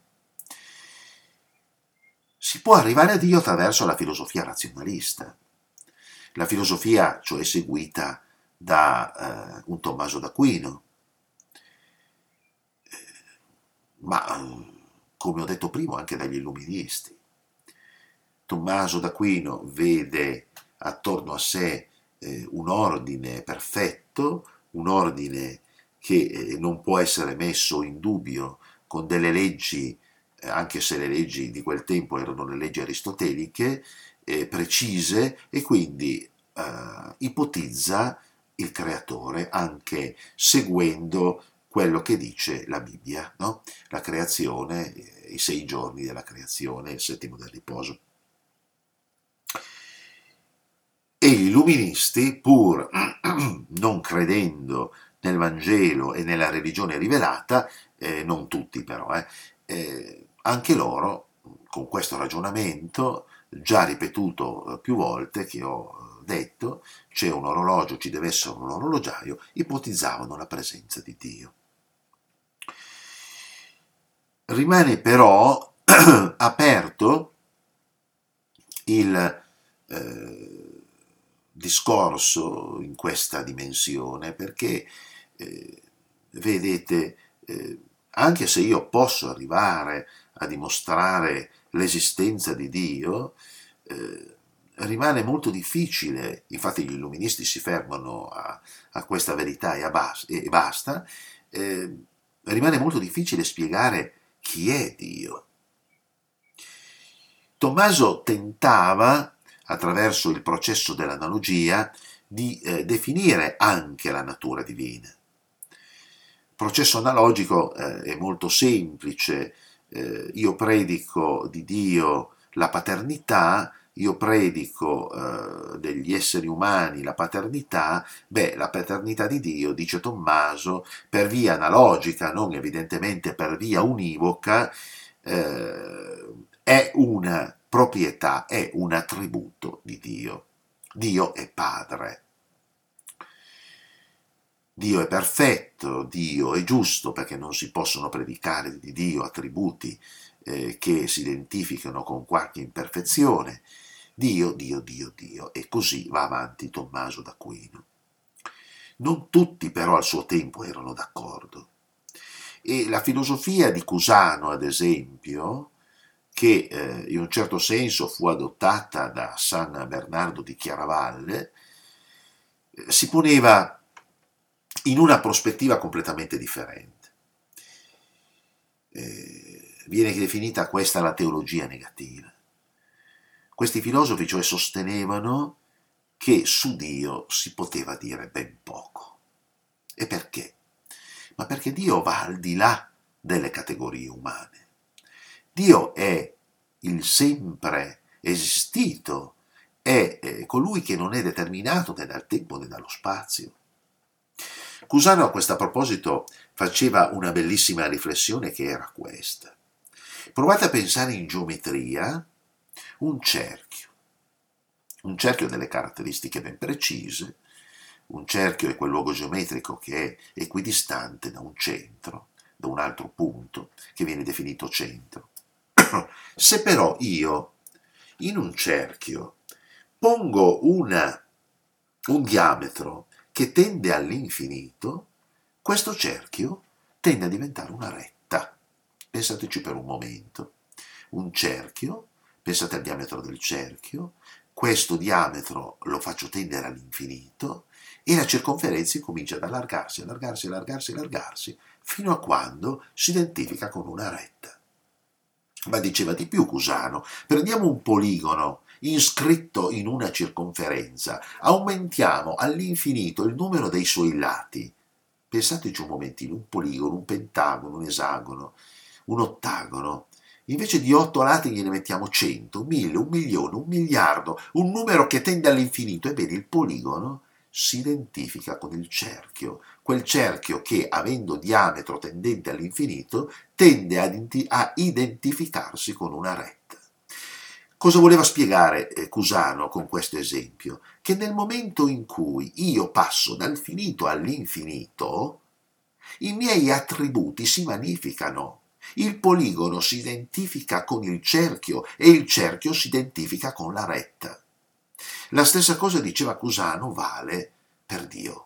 Si può arrivare a Dio attraverso la filosofia razionalista, la filosofia cioè seguita da eh, un Tommaso d'Aquino, ma come ho detto prima anche dagli illuministi. Tommaso d'Aquino vede attorno a sé eh, un ordine perfetto, un ordine che eh, non può essere messo in dubbio con delle leggi, eh, anche se le leggi di quel tempo erano le leggi aristoteliche, eh, precise, e quindi eh, ipotizza il creatore anche seguendo quello che dice la Bibbia, no? La creazione, eh, i sei giorni della creazione, il settimo del riposo. E gli illuministi, pur non credendo nel Vangelo e nella religione rivelata, eh, non tutti però, eh, eh, anche loro, con questo ragionamento, già ripetuto eh, più volte, che ho detto, c'è un orologio, ci deve essere un orologiaio, ipotizzavano la presenza di Dio. Rimane però aperto il eh, discorso in questa dimensione, perché eh, vedete, eh, anche se io posso arrivare a dimostrare l'esistenza di Dio, eh, rimane molto difficile, infatti gli illuministi si fermano a, a questa verità e, a bas- e basta, eh, rimane molto difficile spiegare chi è Dio. Tommaso tentava, attraverso il processo dell'analogia, di eh, definire anche la natura divina. Il processo analogico eh, è molto semplice, eh, io predico di Dio la paternità, io predico eh, degli esseri umani la paternità, beh, la paternità di Dio, dice Tommaso, per via analogica, non evidentemente per via univoca, eh, è una proprietà, è un attributo di Dio. Dio è Padre. Dio è perfetto, Dio è giusto, perché non si possono predicare di Dio attributi eh, che si identificano con qualche imperfezione. Dio, Dio, Dio, Dio. E così va avanti Tommaso d'Aquino. Non tutti però al suo tempo erano d'accordo. E la filosofia di Cusano, ad esempio, che eh, in un certo senso fu adottata da San Bernardo di Chiaravalle, eh, si poneva in una prospettiva completamente differente. Eh, viene definita questa la teologia negativa. Questi filosofi cioè sostenevano che su Dio si poteva dire ben poco. E perché? Ma perché Dio va al di là delle categorie umane. Dio è il sempre esistito, è eh, colui che non è determinato né dal tempo né dallo spazio. Cusano a questo proposito faceva una bellissima riflessione che era questa. Provate a pensare in geometria un cerchio, un cerchio ha delle caratteristiche ben precise, un cerchio è quel luogo geometrico che è equidistante da un centro, da un altro punto, che viene definito centro. Se però io in un cerchio pongo una, un diametro che tende all'infinito, questo cerchio tende a diventare una retta. Pensateci per un momento. Un cerchio, pensate al diametro del cerchio, questo diametro lo faccio tendere all'infinito e la circonferenza comincia ad allargarsi, allargarsi, allargarsi, allargarsi, fino a quando si identifica con una retta. Ma diceva di più Cusano, prendiamo un poligono iscritto in una circonferenza, aumentiamo all'infinito il numero dei suoi lati. Pensateci un momentino, un poligono, un pentagono, un esagono, un ottagono. Invece di otto lati gliene mettiamo cento, mille, un milione, un miliardo, un numero che tende all'infinito. Ebbene, il poligono si identifica con il cerchio, quel cerchio che, avendo diametro tendente all'infinito, tende a identificarsi con una retta. Cosa voleva spiegare eh, Cusano con questo esempio? Che nel momento in cui io passo dal finito all'infinito, i miei attributi si magnificano. Il poligono si identifica con il cerchio e il cerchio si identifica con la retta. La stessa cosa, diceva Cusano, vale per Dio.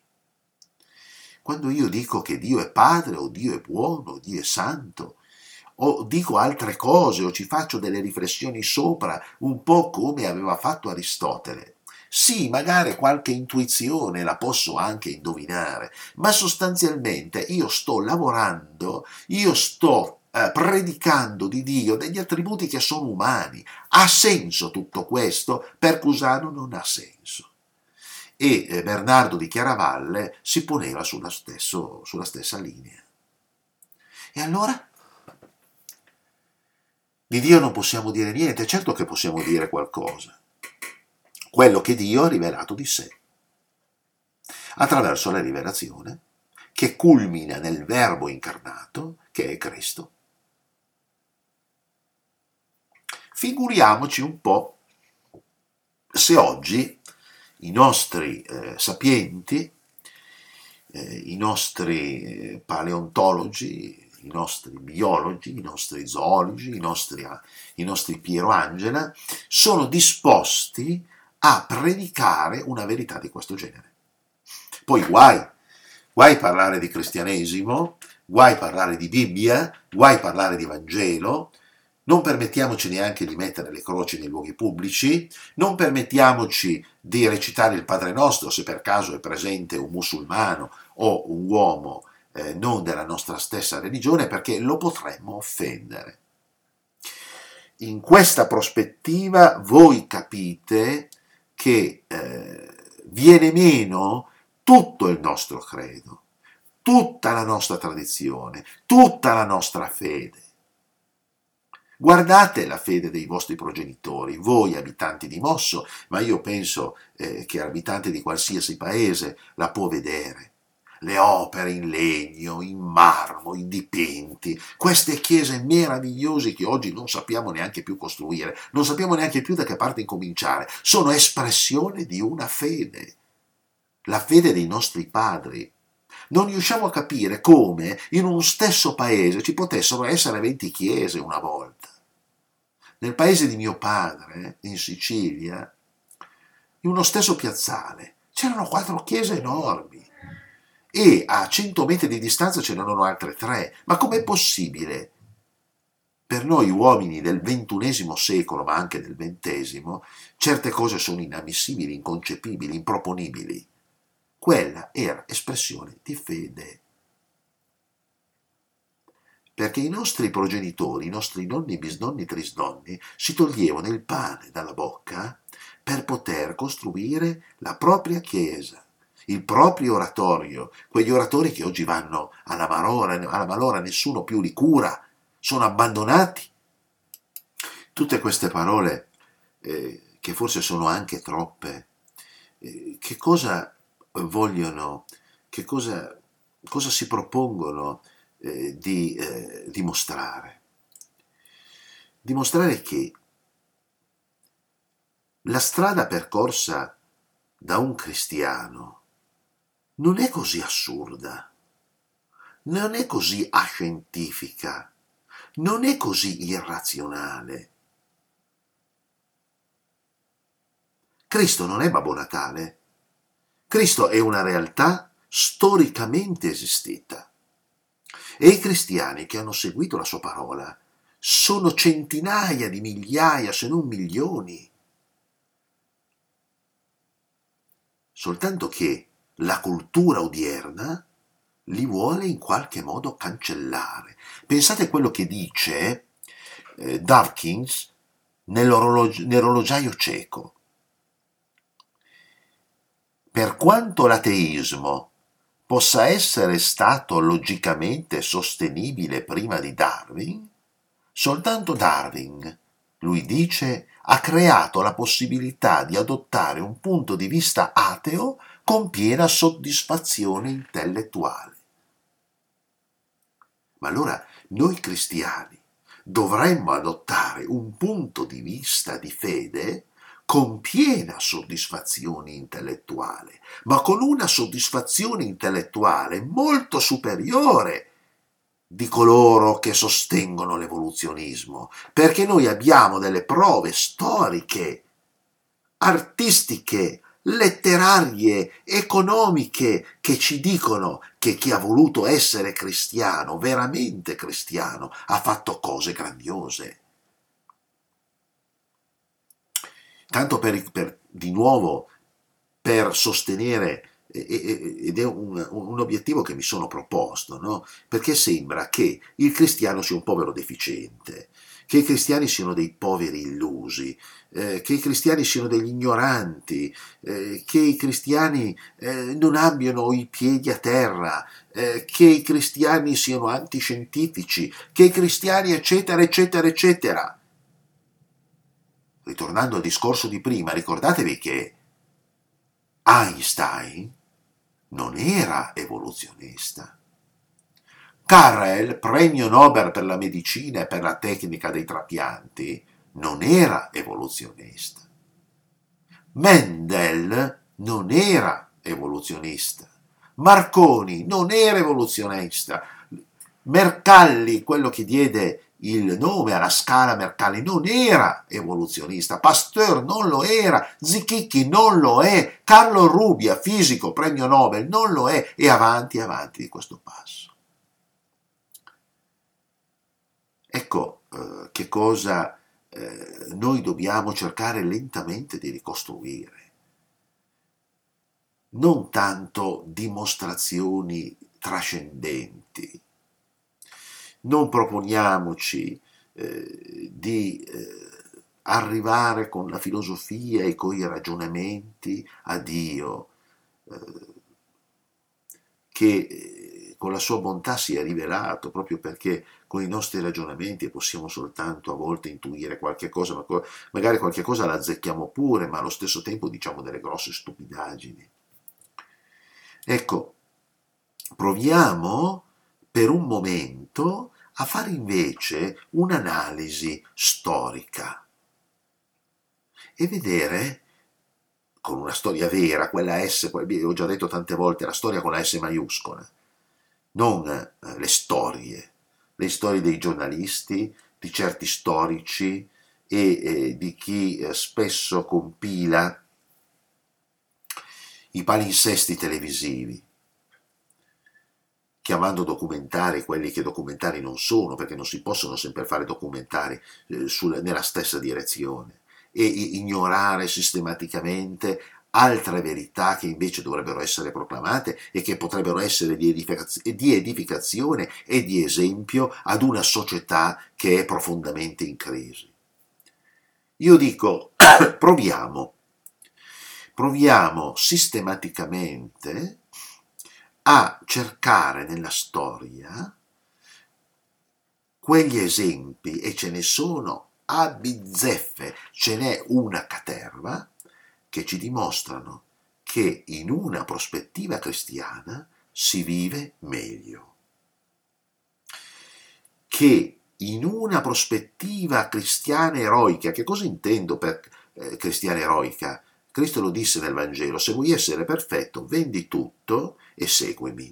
Quando io dico che Dio è Padre, o Dio è buono, o Dio è santo, o dico altre cose, o ci faccio delle riflessioni sopra, un po' come aveva fatto Aristotele, Sì, magari qualche intuizione la posso anche indovinare, ma sostanzialmente io sto lavorando, io sto eh, predicando di Dio degli attributi che sono umani. Ha senso tutto questo? Per Cusano non ha senso. E eh, Bernardo di Chiaravalle si poneva sulla, stesso, sulla stessa linea. E allora? Di Dio non possiamo dire niente, certo che possiamo dire qualcosa. Quello che Dio ha rivelato di sé, attraverso la rivelazione, che culmina nel Verbo incarnato, che è Cristo. Figuriamoci un po' se oggi i nostri eh, sapienti, eh, i nostri eh, paleontologi, i nostri biologi, i nostri zoologi, i nostri, i nostri Piero Angela, sono disposti a predicare una verità di questo genere. Poi guai, guai parlare di cristianesimo, guai parlare di Bibbia, guai parlare di Vangelo. Non permettiamoci neanche di mettere le croci nei luoghi pubblici, non permettiamoci di recitare il Padre Nostro se per caso è presente un musulmano o un uomo eh, non della nostra stessa religione, perché lo potremmo offendere. In questa prospettiva voi capite che eh, viene meno tutto il nostro credo, tutta la nostra tradizione, tutta la nostra fede. Guardate la fede dei vostri progenitori, voi abitanti di Mosso, ma io penso eh, che l'abitante di qualsiasi paese la può vedere. Le opere in legno, in marmo, i dipinti, queste chiese meravigliose che oggi non sappiamo neanche più costruire, non sappiamo neanche più da che parte incominciare, sono espressione di una fede, la fede dei nostri padri. Non riusciamo a capire come in un stesso paese ci potessero essere venti chiese una volta. Nel paese di mio padre, in Sicilia, in uno stesso piazzale, c'erano quattro chiese enormi e a cento metri di distanza ce n'erano altre tre. Ma com'è possibile? Per noi uomini del ventunesimo secolo, ma anche del ventesimo, certe cose sono inammissibili, inconcepibili, improponibili. Quella era espressione di fede. Perché i nostri progenitori, i nostri nonni, bisnonni, trisnonni, si toglievano il pane dalla bocca per poter costruire la propria chiesa, il proprio oratorio, quegli oratori che oggi vanno alla malora, alla malora nessuno più li cura, sono abbandonati. Tutte queste parole, eh, che forse sono anche troppe, eh, che cosa vogliono, che cosa, cosa si propongono eh, di eh, dimostrare? Dimostrare che la strada percorsa da un cristiano non è così assurda, non è così ascientifica, non è così irrazionale. Cristo non è Babbo Natale. Cristo è una realtà storicamente esistita. E i cristiani che hanno seguito la sua parola sono centinaia di migliaia, se non milioni. Soltanto che la cultura odierna li vuole in qualche modo cancellare. Pensate a quello che dice eh, Dawkins nell'orologiaio cieco. Per quanto l'ateismo possa essere stato logicamente sostenibile prima di Darwin, soltanto Darwin, lui dice, ha creato la possibilità di adottare un punto di vista ateo con piena soddisfazione intellettuale. Ma allora noi cristiani dovremmo adottare un punto di vista di fede con piena soddisfazione intellettuale, ma con una soddisfazione intellettuale molto superiore di coloro che sostengono l'evoluzionismo, perché noi abbiamo delle prove storiche, artistiche, letterarie, economiche, che ci dicono che chi ha voluto essere cristiano, veramente cristiano, ha fatto cose grandiose. Tanto per, per di nuovo per sostenere, ed è un, un obiettivo che mi sono proposto, no? Perché sembra che il cristiano sia un povero deficiente, che i cristiani siano dei poveri illusi, eh, che i cristiani siano degli ignoranti, eh, che i cristiani eh, non abbiano i piedi a terra, eh, che i cristiani siano antiscientifici, che i cristiani eccetera eccetera eccetera. Ritornando al discorso di prima, ricordatevi che Einstein non era evoluzionista. Carrel, premio Nobel per la medicina e per la tecnica dei trapianti, non era evoluzionista. Mendel non era evoluzionista. Marconi non era evoluzionista. Mercalli, quello che diede il nome alla scala Mercalli, non era evoluzionista. Pasteur non lo era. Zichichi non lo è. Carlo Rubbia, fisico, premio Nobel, non lo è. E avanti, avanti di questo passo. Ecco eh, che cosa eh, noi dobbiamo cercare lentamente di ricostruire. Non tanto dimostrazioni trascendenti. Non proponiamoci eh, di eh, arrivare con la filosofia e con i ragionamenti a Dio, eh, che con la sua bontà si è rivelato, proprio perché con i nostri ragionamenti possiamo soltanto a volte intuire qualche cosa, ma magari qualche cosa la azzecchiamo pure, ma allo stesso tempo diciamo delle grosse stupidaggini. Ecco, proviamo per un momento a fare invece un'analisi storica e vedere, con una storia vera, quella S, ho già detto tante volte, la storia con la S maiuscola, non eh, le storie, le storie dei giornalisti, di certi storici e eh, di chi eh, spesso compila i palinsesti televisivi, chiamando documentari quelli che documentari non sono, perché non si possono sempre fare documentari eh, sul, nella stessa direzione, e ignorare sistematicamente altre verità che invece dovrebbero essere proclamate e che potrebbero essere di, edificaz- di edificazione e di esempio ad una società che è profondamente in crisi. Io dico, proviamo, proviamo sistematicamente a cercare nella storia quegli esempi, e ce ne sono a bizzeffe, ce n'è una caterva, che ci dimostrano che in una prospettiva cristiana si vive meglio, che in una prospettiva cristiana eroica, che cosa intendo per eh, cristiana eroica? Cristo lo disse nel Vangelo: se vuoi essere perfetto, vendi tutto e seguimi.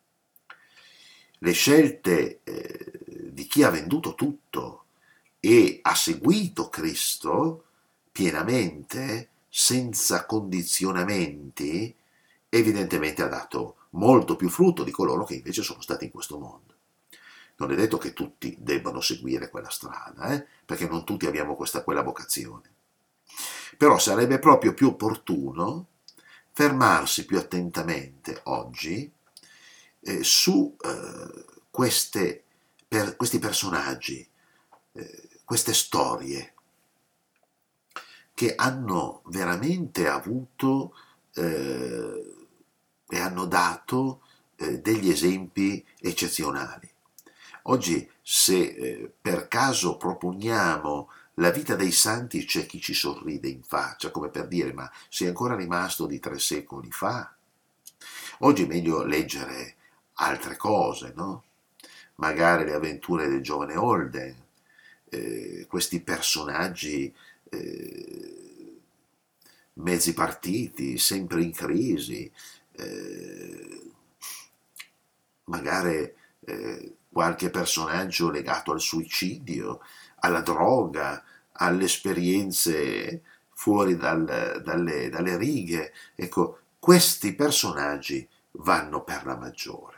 Le scelte eh, di chi ha venduto tutto e ha seguito Cristo pienamente, senza condizionamenti, evidentemente ha dato molto più frutto di coloro che invece sono stati in questo mondo. Non è detto che tutti debbano seguire quella strada, eh? Perché non tutti abbiamo questa, quella vocazione. Però sarebbe proprio più opportuno fermarsi più attentamente oggi eh, su eh, queste, per, questi personaggi, eh, queste storie che hanno veramente avuto eh, e hanno dato eh, degli esempi eccezionali. Oggi, se eh, per caso proponiamo la vita dei santi, c'è chi ci sorride in faccia, come per dire: ma sei ancora rimasto di tre secoli fa? Oggi è meglio leggere altre cose, no? Magari le avventure del giovane Holden, eh, questi personaggi eh, mezzi partiti, sempre in crisi, eh, magari eh, qualche personaggio legato al suicidio, alla droga, alle esperienze fuori dal, dalle, dalle righe. Ecco, questi personaggi vanno per la maggiore.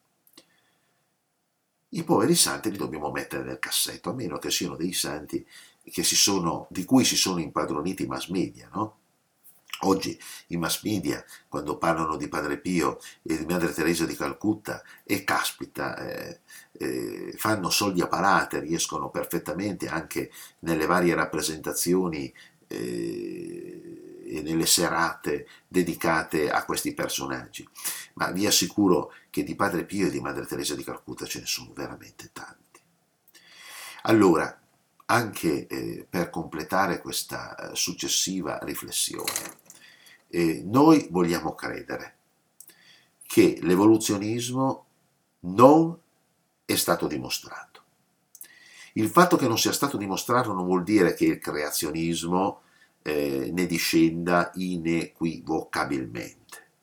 I poveri santi li dobbiamo mettere nel cassetto, a meno che siano dei santi che si sono, di cui si sono impadroniti i mass media, no? Oggi i mass media, quando parlano di Padre Pio e di Madre Teresa di Calcutta, e caspita, eh, eh, fanno soldi a parate, riescono perfettamente anche nelle varie rappresentazioni eh, e nelle serate dedicate a questi personaggi. Ma vi assicuro che di Padre Pio e di Madre Teresa di Calcutta ce ne sono veramente tanti. Allora, anche eh, per completare questa eh, successiva riflessione, eh, noi vogliamo credere che l'evoluzionismo non è stato dimostrato. Il fatto che non sia stato dimostrato non vuol dire che il creazionismo eh, ne discenda inequivocabilmente.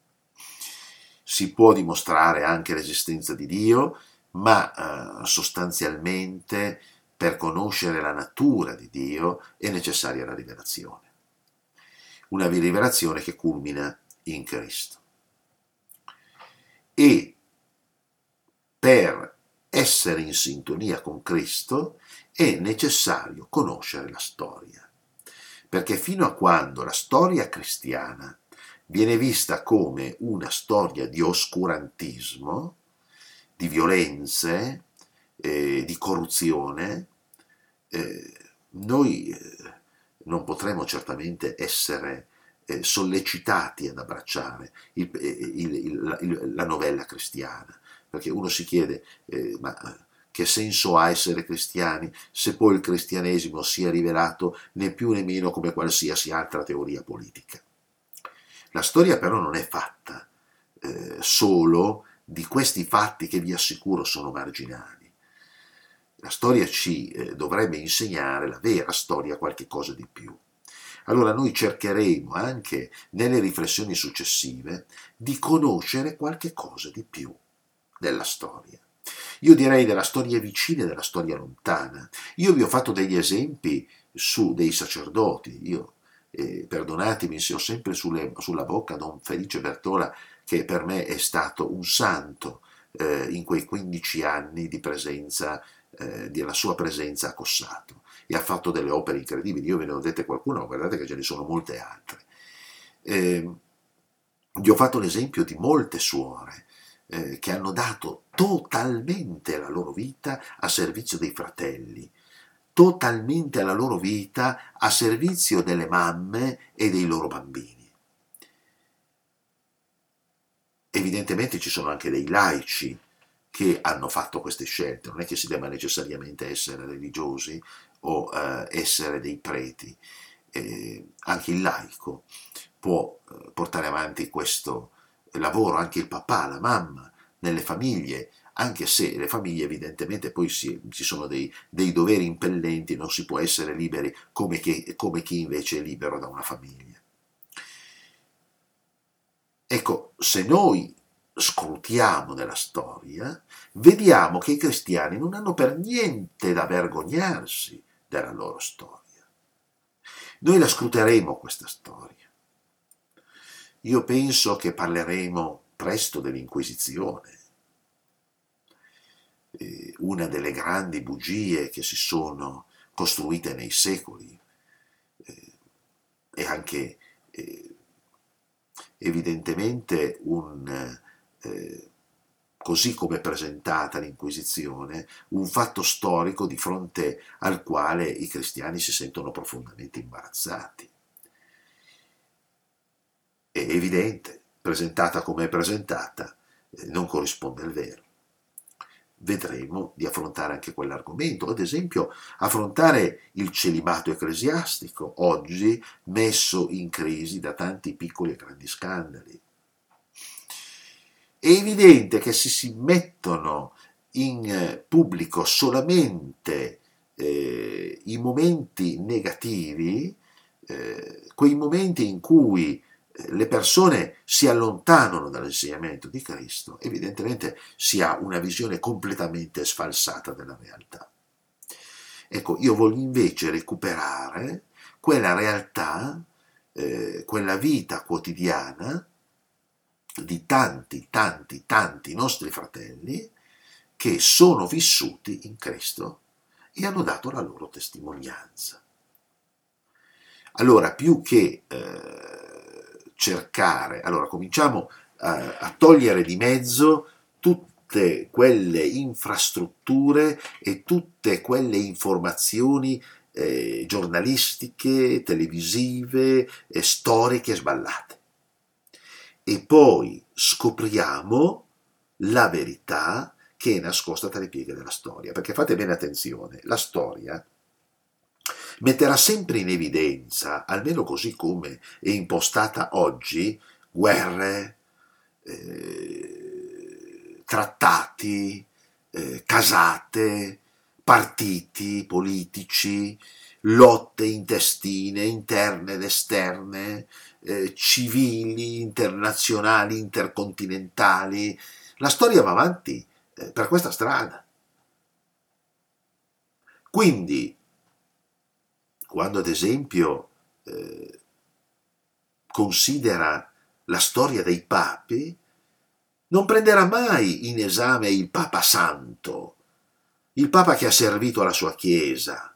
Si può dimostrare anche l'esistenza di Dio, ma eh, sostanzialmente per conoscere la natura di Dio è necessaria la rivelazione. Una rivelazione che culmina in Cristo. E per essere in sintonia con Cristo è necessario conoscere la storia, perché fino a quando la storia cristiana viene vista come una storia di oscurantismo, di violenze, eh, di corruzione, eh, noi eh, non potremo certamente essere eh, sollecitati ad abbracciare il, il, il, il, la novella cristiana, perché uno si chiede eh, ma che senso ha essere cristiani se poi il cristianesimo sia rivelato né più né meno come qualsiasi altra teoria politica. La storia però non è fatta eh, solo di questi fatti che vi assicuro sono marginali. La storia ci eh, dovrebbe insegnare, la vera storia, qualche cosa di più. Allora noi cercheremo anche nelle riflessioni successive di conoscere qualche cosa di più della storia. Io direi della storia vicina e della storia lontana. Io vi ho fatto degli esempi su dei sacerdoti. Io, eh, perdonatemi se ho sempre sulle, sulla bocca Don Felice Bertola, che per me è stato un santo eh, in quei quindici anni di presenza, eh, della sua presenza a Cossato, e ha fatto delle opere incredibili. Io ve ne ho dette qualcuna, ma guardate che ce ne sono molte altre. Eh, vi ho fatto l'esempio di molte suore eh, che hanno dato totalmente la loro vita a servizio dei fratelli, totalmente la loro vita a servizio delle mamme e dei loro bambini. Evidentemente ci sono anche dei laici che hanno fatto queste scelte, non è che si debba necessariamente essere religiosi o eh, essere dei preti, eh, anche il laico può eh, portare avanti questo lavoro, anche il papà, la mamma, nelle famiglie, anche se le famiglie evidentemente poi si, ci sono dei, dei doveri impellenti, non si può essere liberi come chi, come chi invece è libero da una famiglia. Ecco, se noi scrutiamo nella storia, vediamo che i cristiani non hanno per niente da vergognarsi della loro storia. Noi la scruteremo questa storia. Io penso che parleremo presto dell'Inquisizione, eh, una delle grandi bugie che si sono costruite nei secoli, eh, e anche eh, evidentemente un, eh, così come presentata l'Inquisizione, un fatto storico di fronte al quale i cristiani si sentono profondamente imbarazzati. È evidente, presentata come è presentata, eh, non corrisponde al vero. Vedremo di affrontare anche quell'argomento, ad esempio affrontare il celibato ecclesiastico, oggi messo in crisi da tanti piccoli e grandi scandali. È evidente che se si mettono in pubblico solamente eh, i momenti negativi, eh, quei momenti in cui le persone si allontanano dall'insegnamento di Cristo, evidentemente si ha una visione completamente sfalsata della realtà. Ecco, io voglio invece recuperare quella realtà, eh, quella vita quotidiana di tanti, tanti, tanti nostri fratelli che sono vissuti in Cristo e hanno dato la loro testimonianza. Allora, più che eh, cercare, allora cominciamo a, a togliere di mezzo tutte quelle infrastrutture e tutte quelle informazioni eh, giornalistiche, televisive, eh, storiche sballate. E poi scopriamo la verità che è nascosta tra le pieghe della storia, perché fate bene attenzione, la storia metterà sempre in evidenza, almeno così come è impostata oggi, guerre, eh, trattati, eh, casate, partiti politici, lotte intestine, interne ed esterne, eh, civili, internazionali, intercontinentali. La storia va avanti eh, per questa strada. Quindi, quando ad esempio eh, considera la storia dei papi, non prenderà mai in esame il Papa Santo, il Papa che ha servito alla sua Chiesa,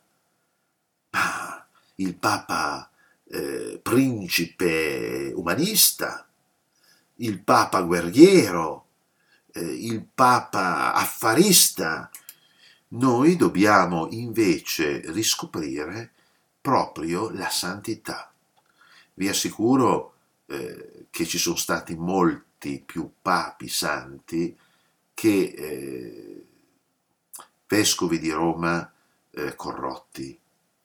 ma il Papa eh, principe umanista, il Papa guerriero, eh, il Papa affarista. Noi dobbiamo invece riscoprire proprio la santità. Vi assicuro eh, che ci sono stati molti più papi santi che eh, vescovi di Roma eh, corrotti,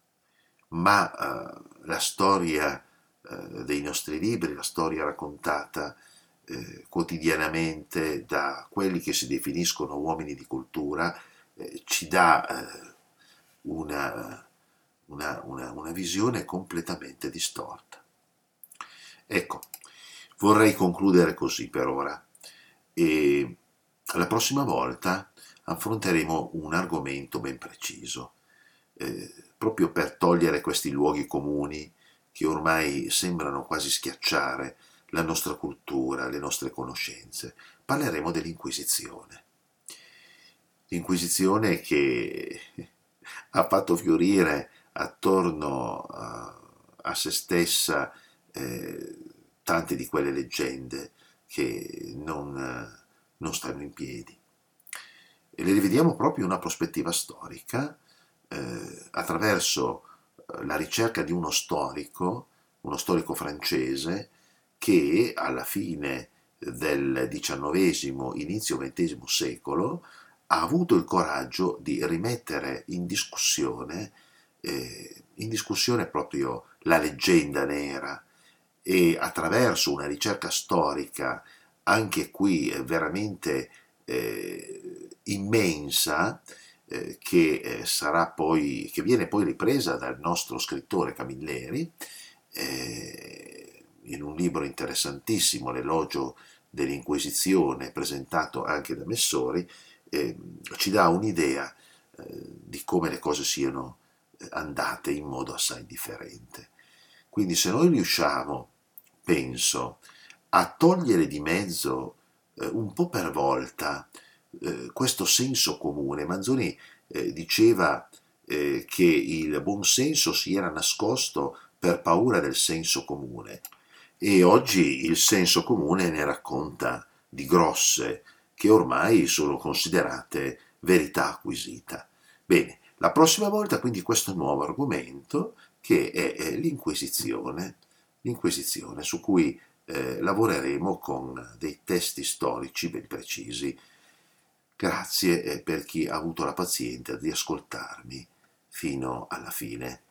ma eh, la storia eh, dei nostri libri, la storia raccontata eh, quotidianamente da quelli che si definiscono uomini di cultura, eh, ci dà eh, una, una, una, una visione completamente distorta. Ecco, vorrei concludere così per ora e la prossima volta affronteremo un argomento ben preciso, eh, proprio per togliere questi luoghi comuni che ormai sembrano quasi schiacciare la nostra cultura, le nostre conoscenze. Parleremo dell'Inquisizione. L'Inquisizione che ha fatto fiorire attorno a, a se stessa eh, tante di quelle leggende che non, non stanno in piedi. E le rivediamo proprio in una prospettiva storica eh, attraverso la ricerca di uno storico, uno storico francese che alla fine del diciannovesimo, inizio ventesimo secolo ha avuto il coraggio di rimettere in discussione, eh, in discussione proprio la leggenda nera e attraverso una ricerca storica anche qui veramente eh, immensa, eh, che eh, sarà poi, che viene poi ripresa dal nostro scrittore Camilleri eh, in un libro interessantissimo, L'elogio dell'Inquisizione, presentato anche da Messori, eh, ci dà un'idea eh, di come le cose siano andate in modo assai differente. Quindi se noi riusciamo, penso, a togliere di mezzo eh, un po' per volta eh, questo senso comune, Manzoni eh, diceva eh, che il buonsenso si era nascosto per paura del senso comune e oggi il senso comune ne racconta di grosse che ormai sono considerate verità acquisita. Bene, la prossima volta quindi questo nuovo argomento che è, è l'Inquisizione, l'Inquisizione su cui eh, lavoreremo con dei testi storici ben precisi. Grazie per chi ha avuto la pazienza di ascoltarmi fino alla fine.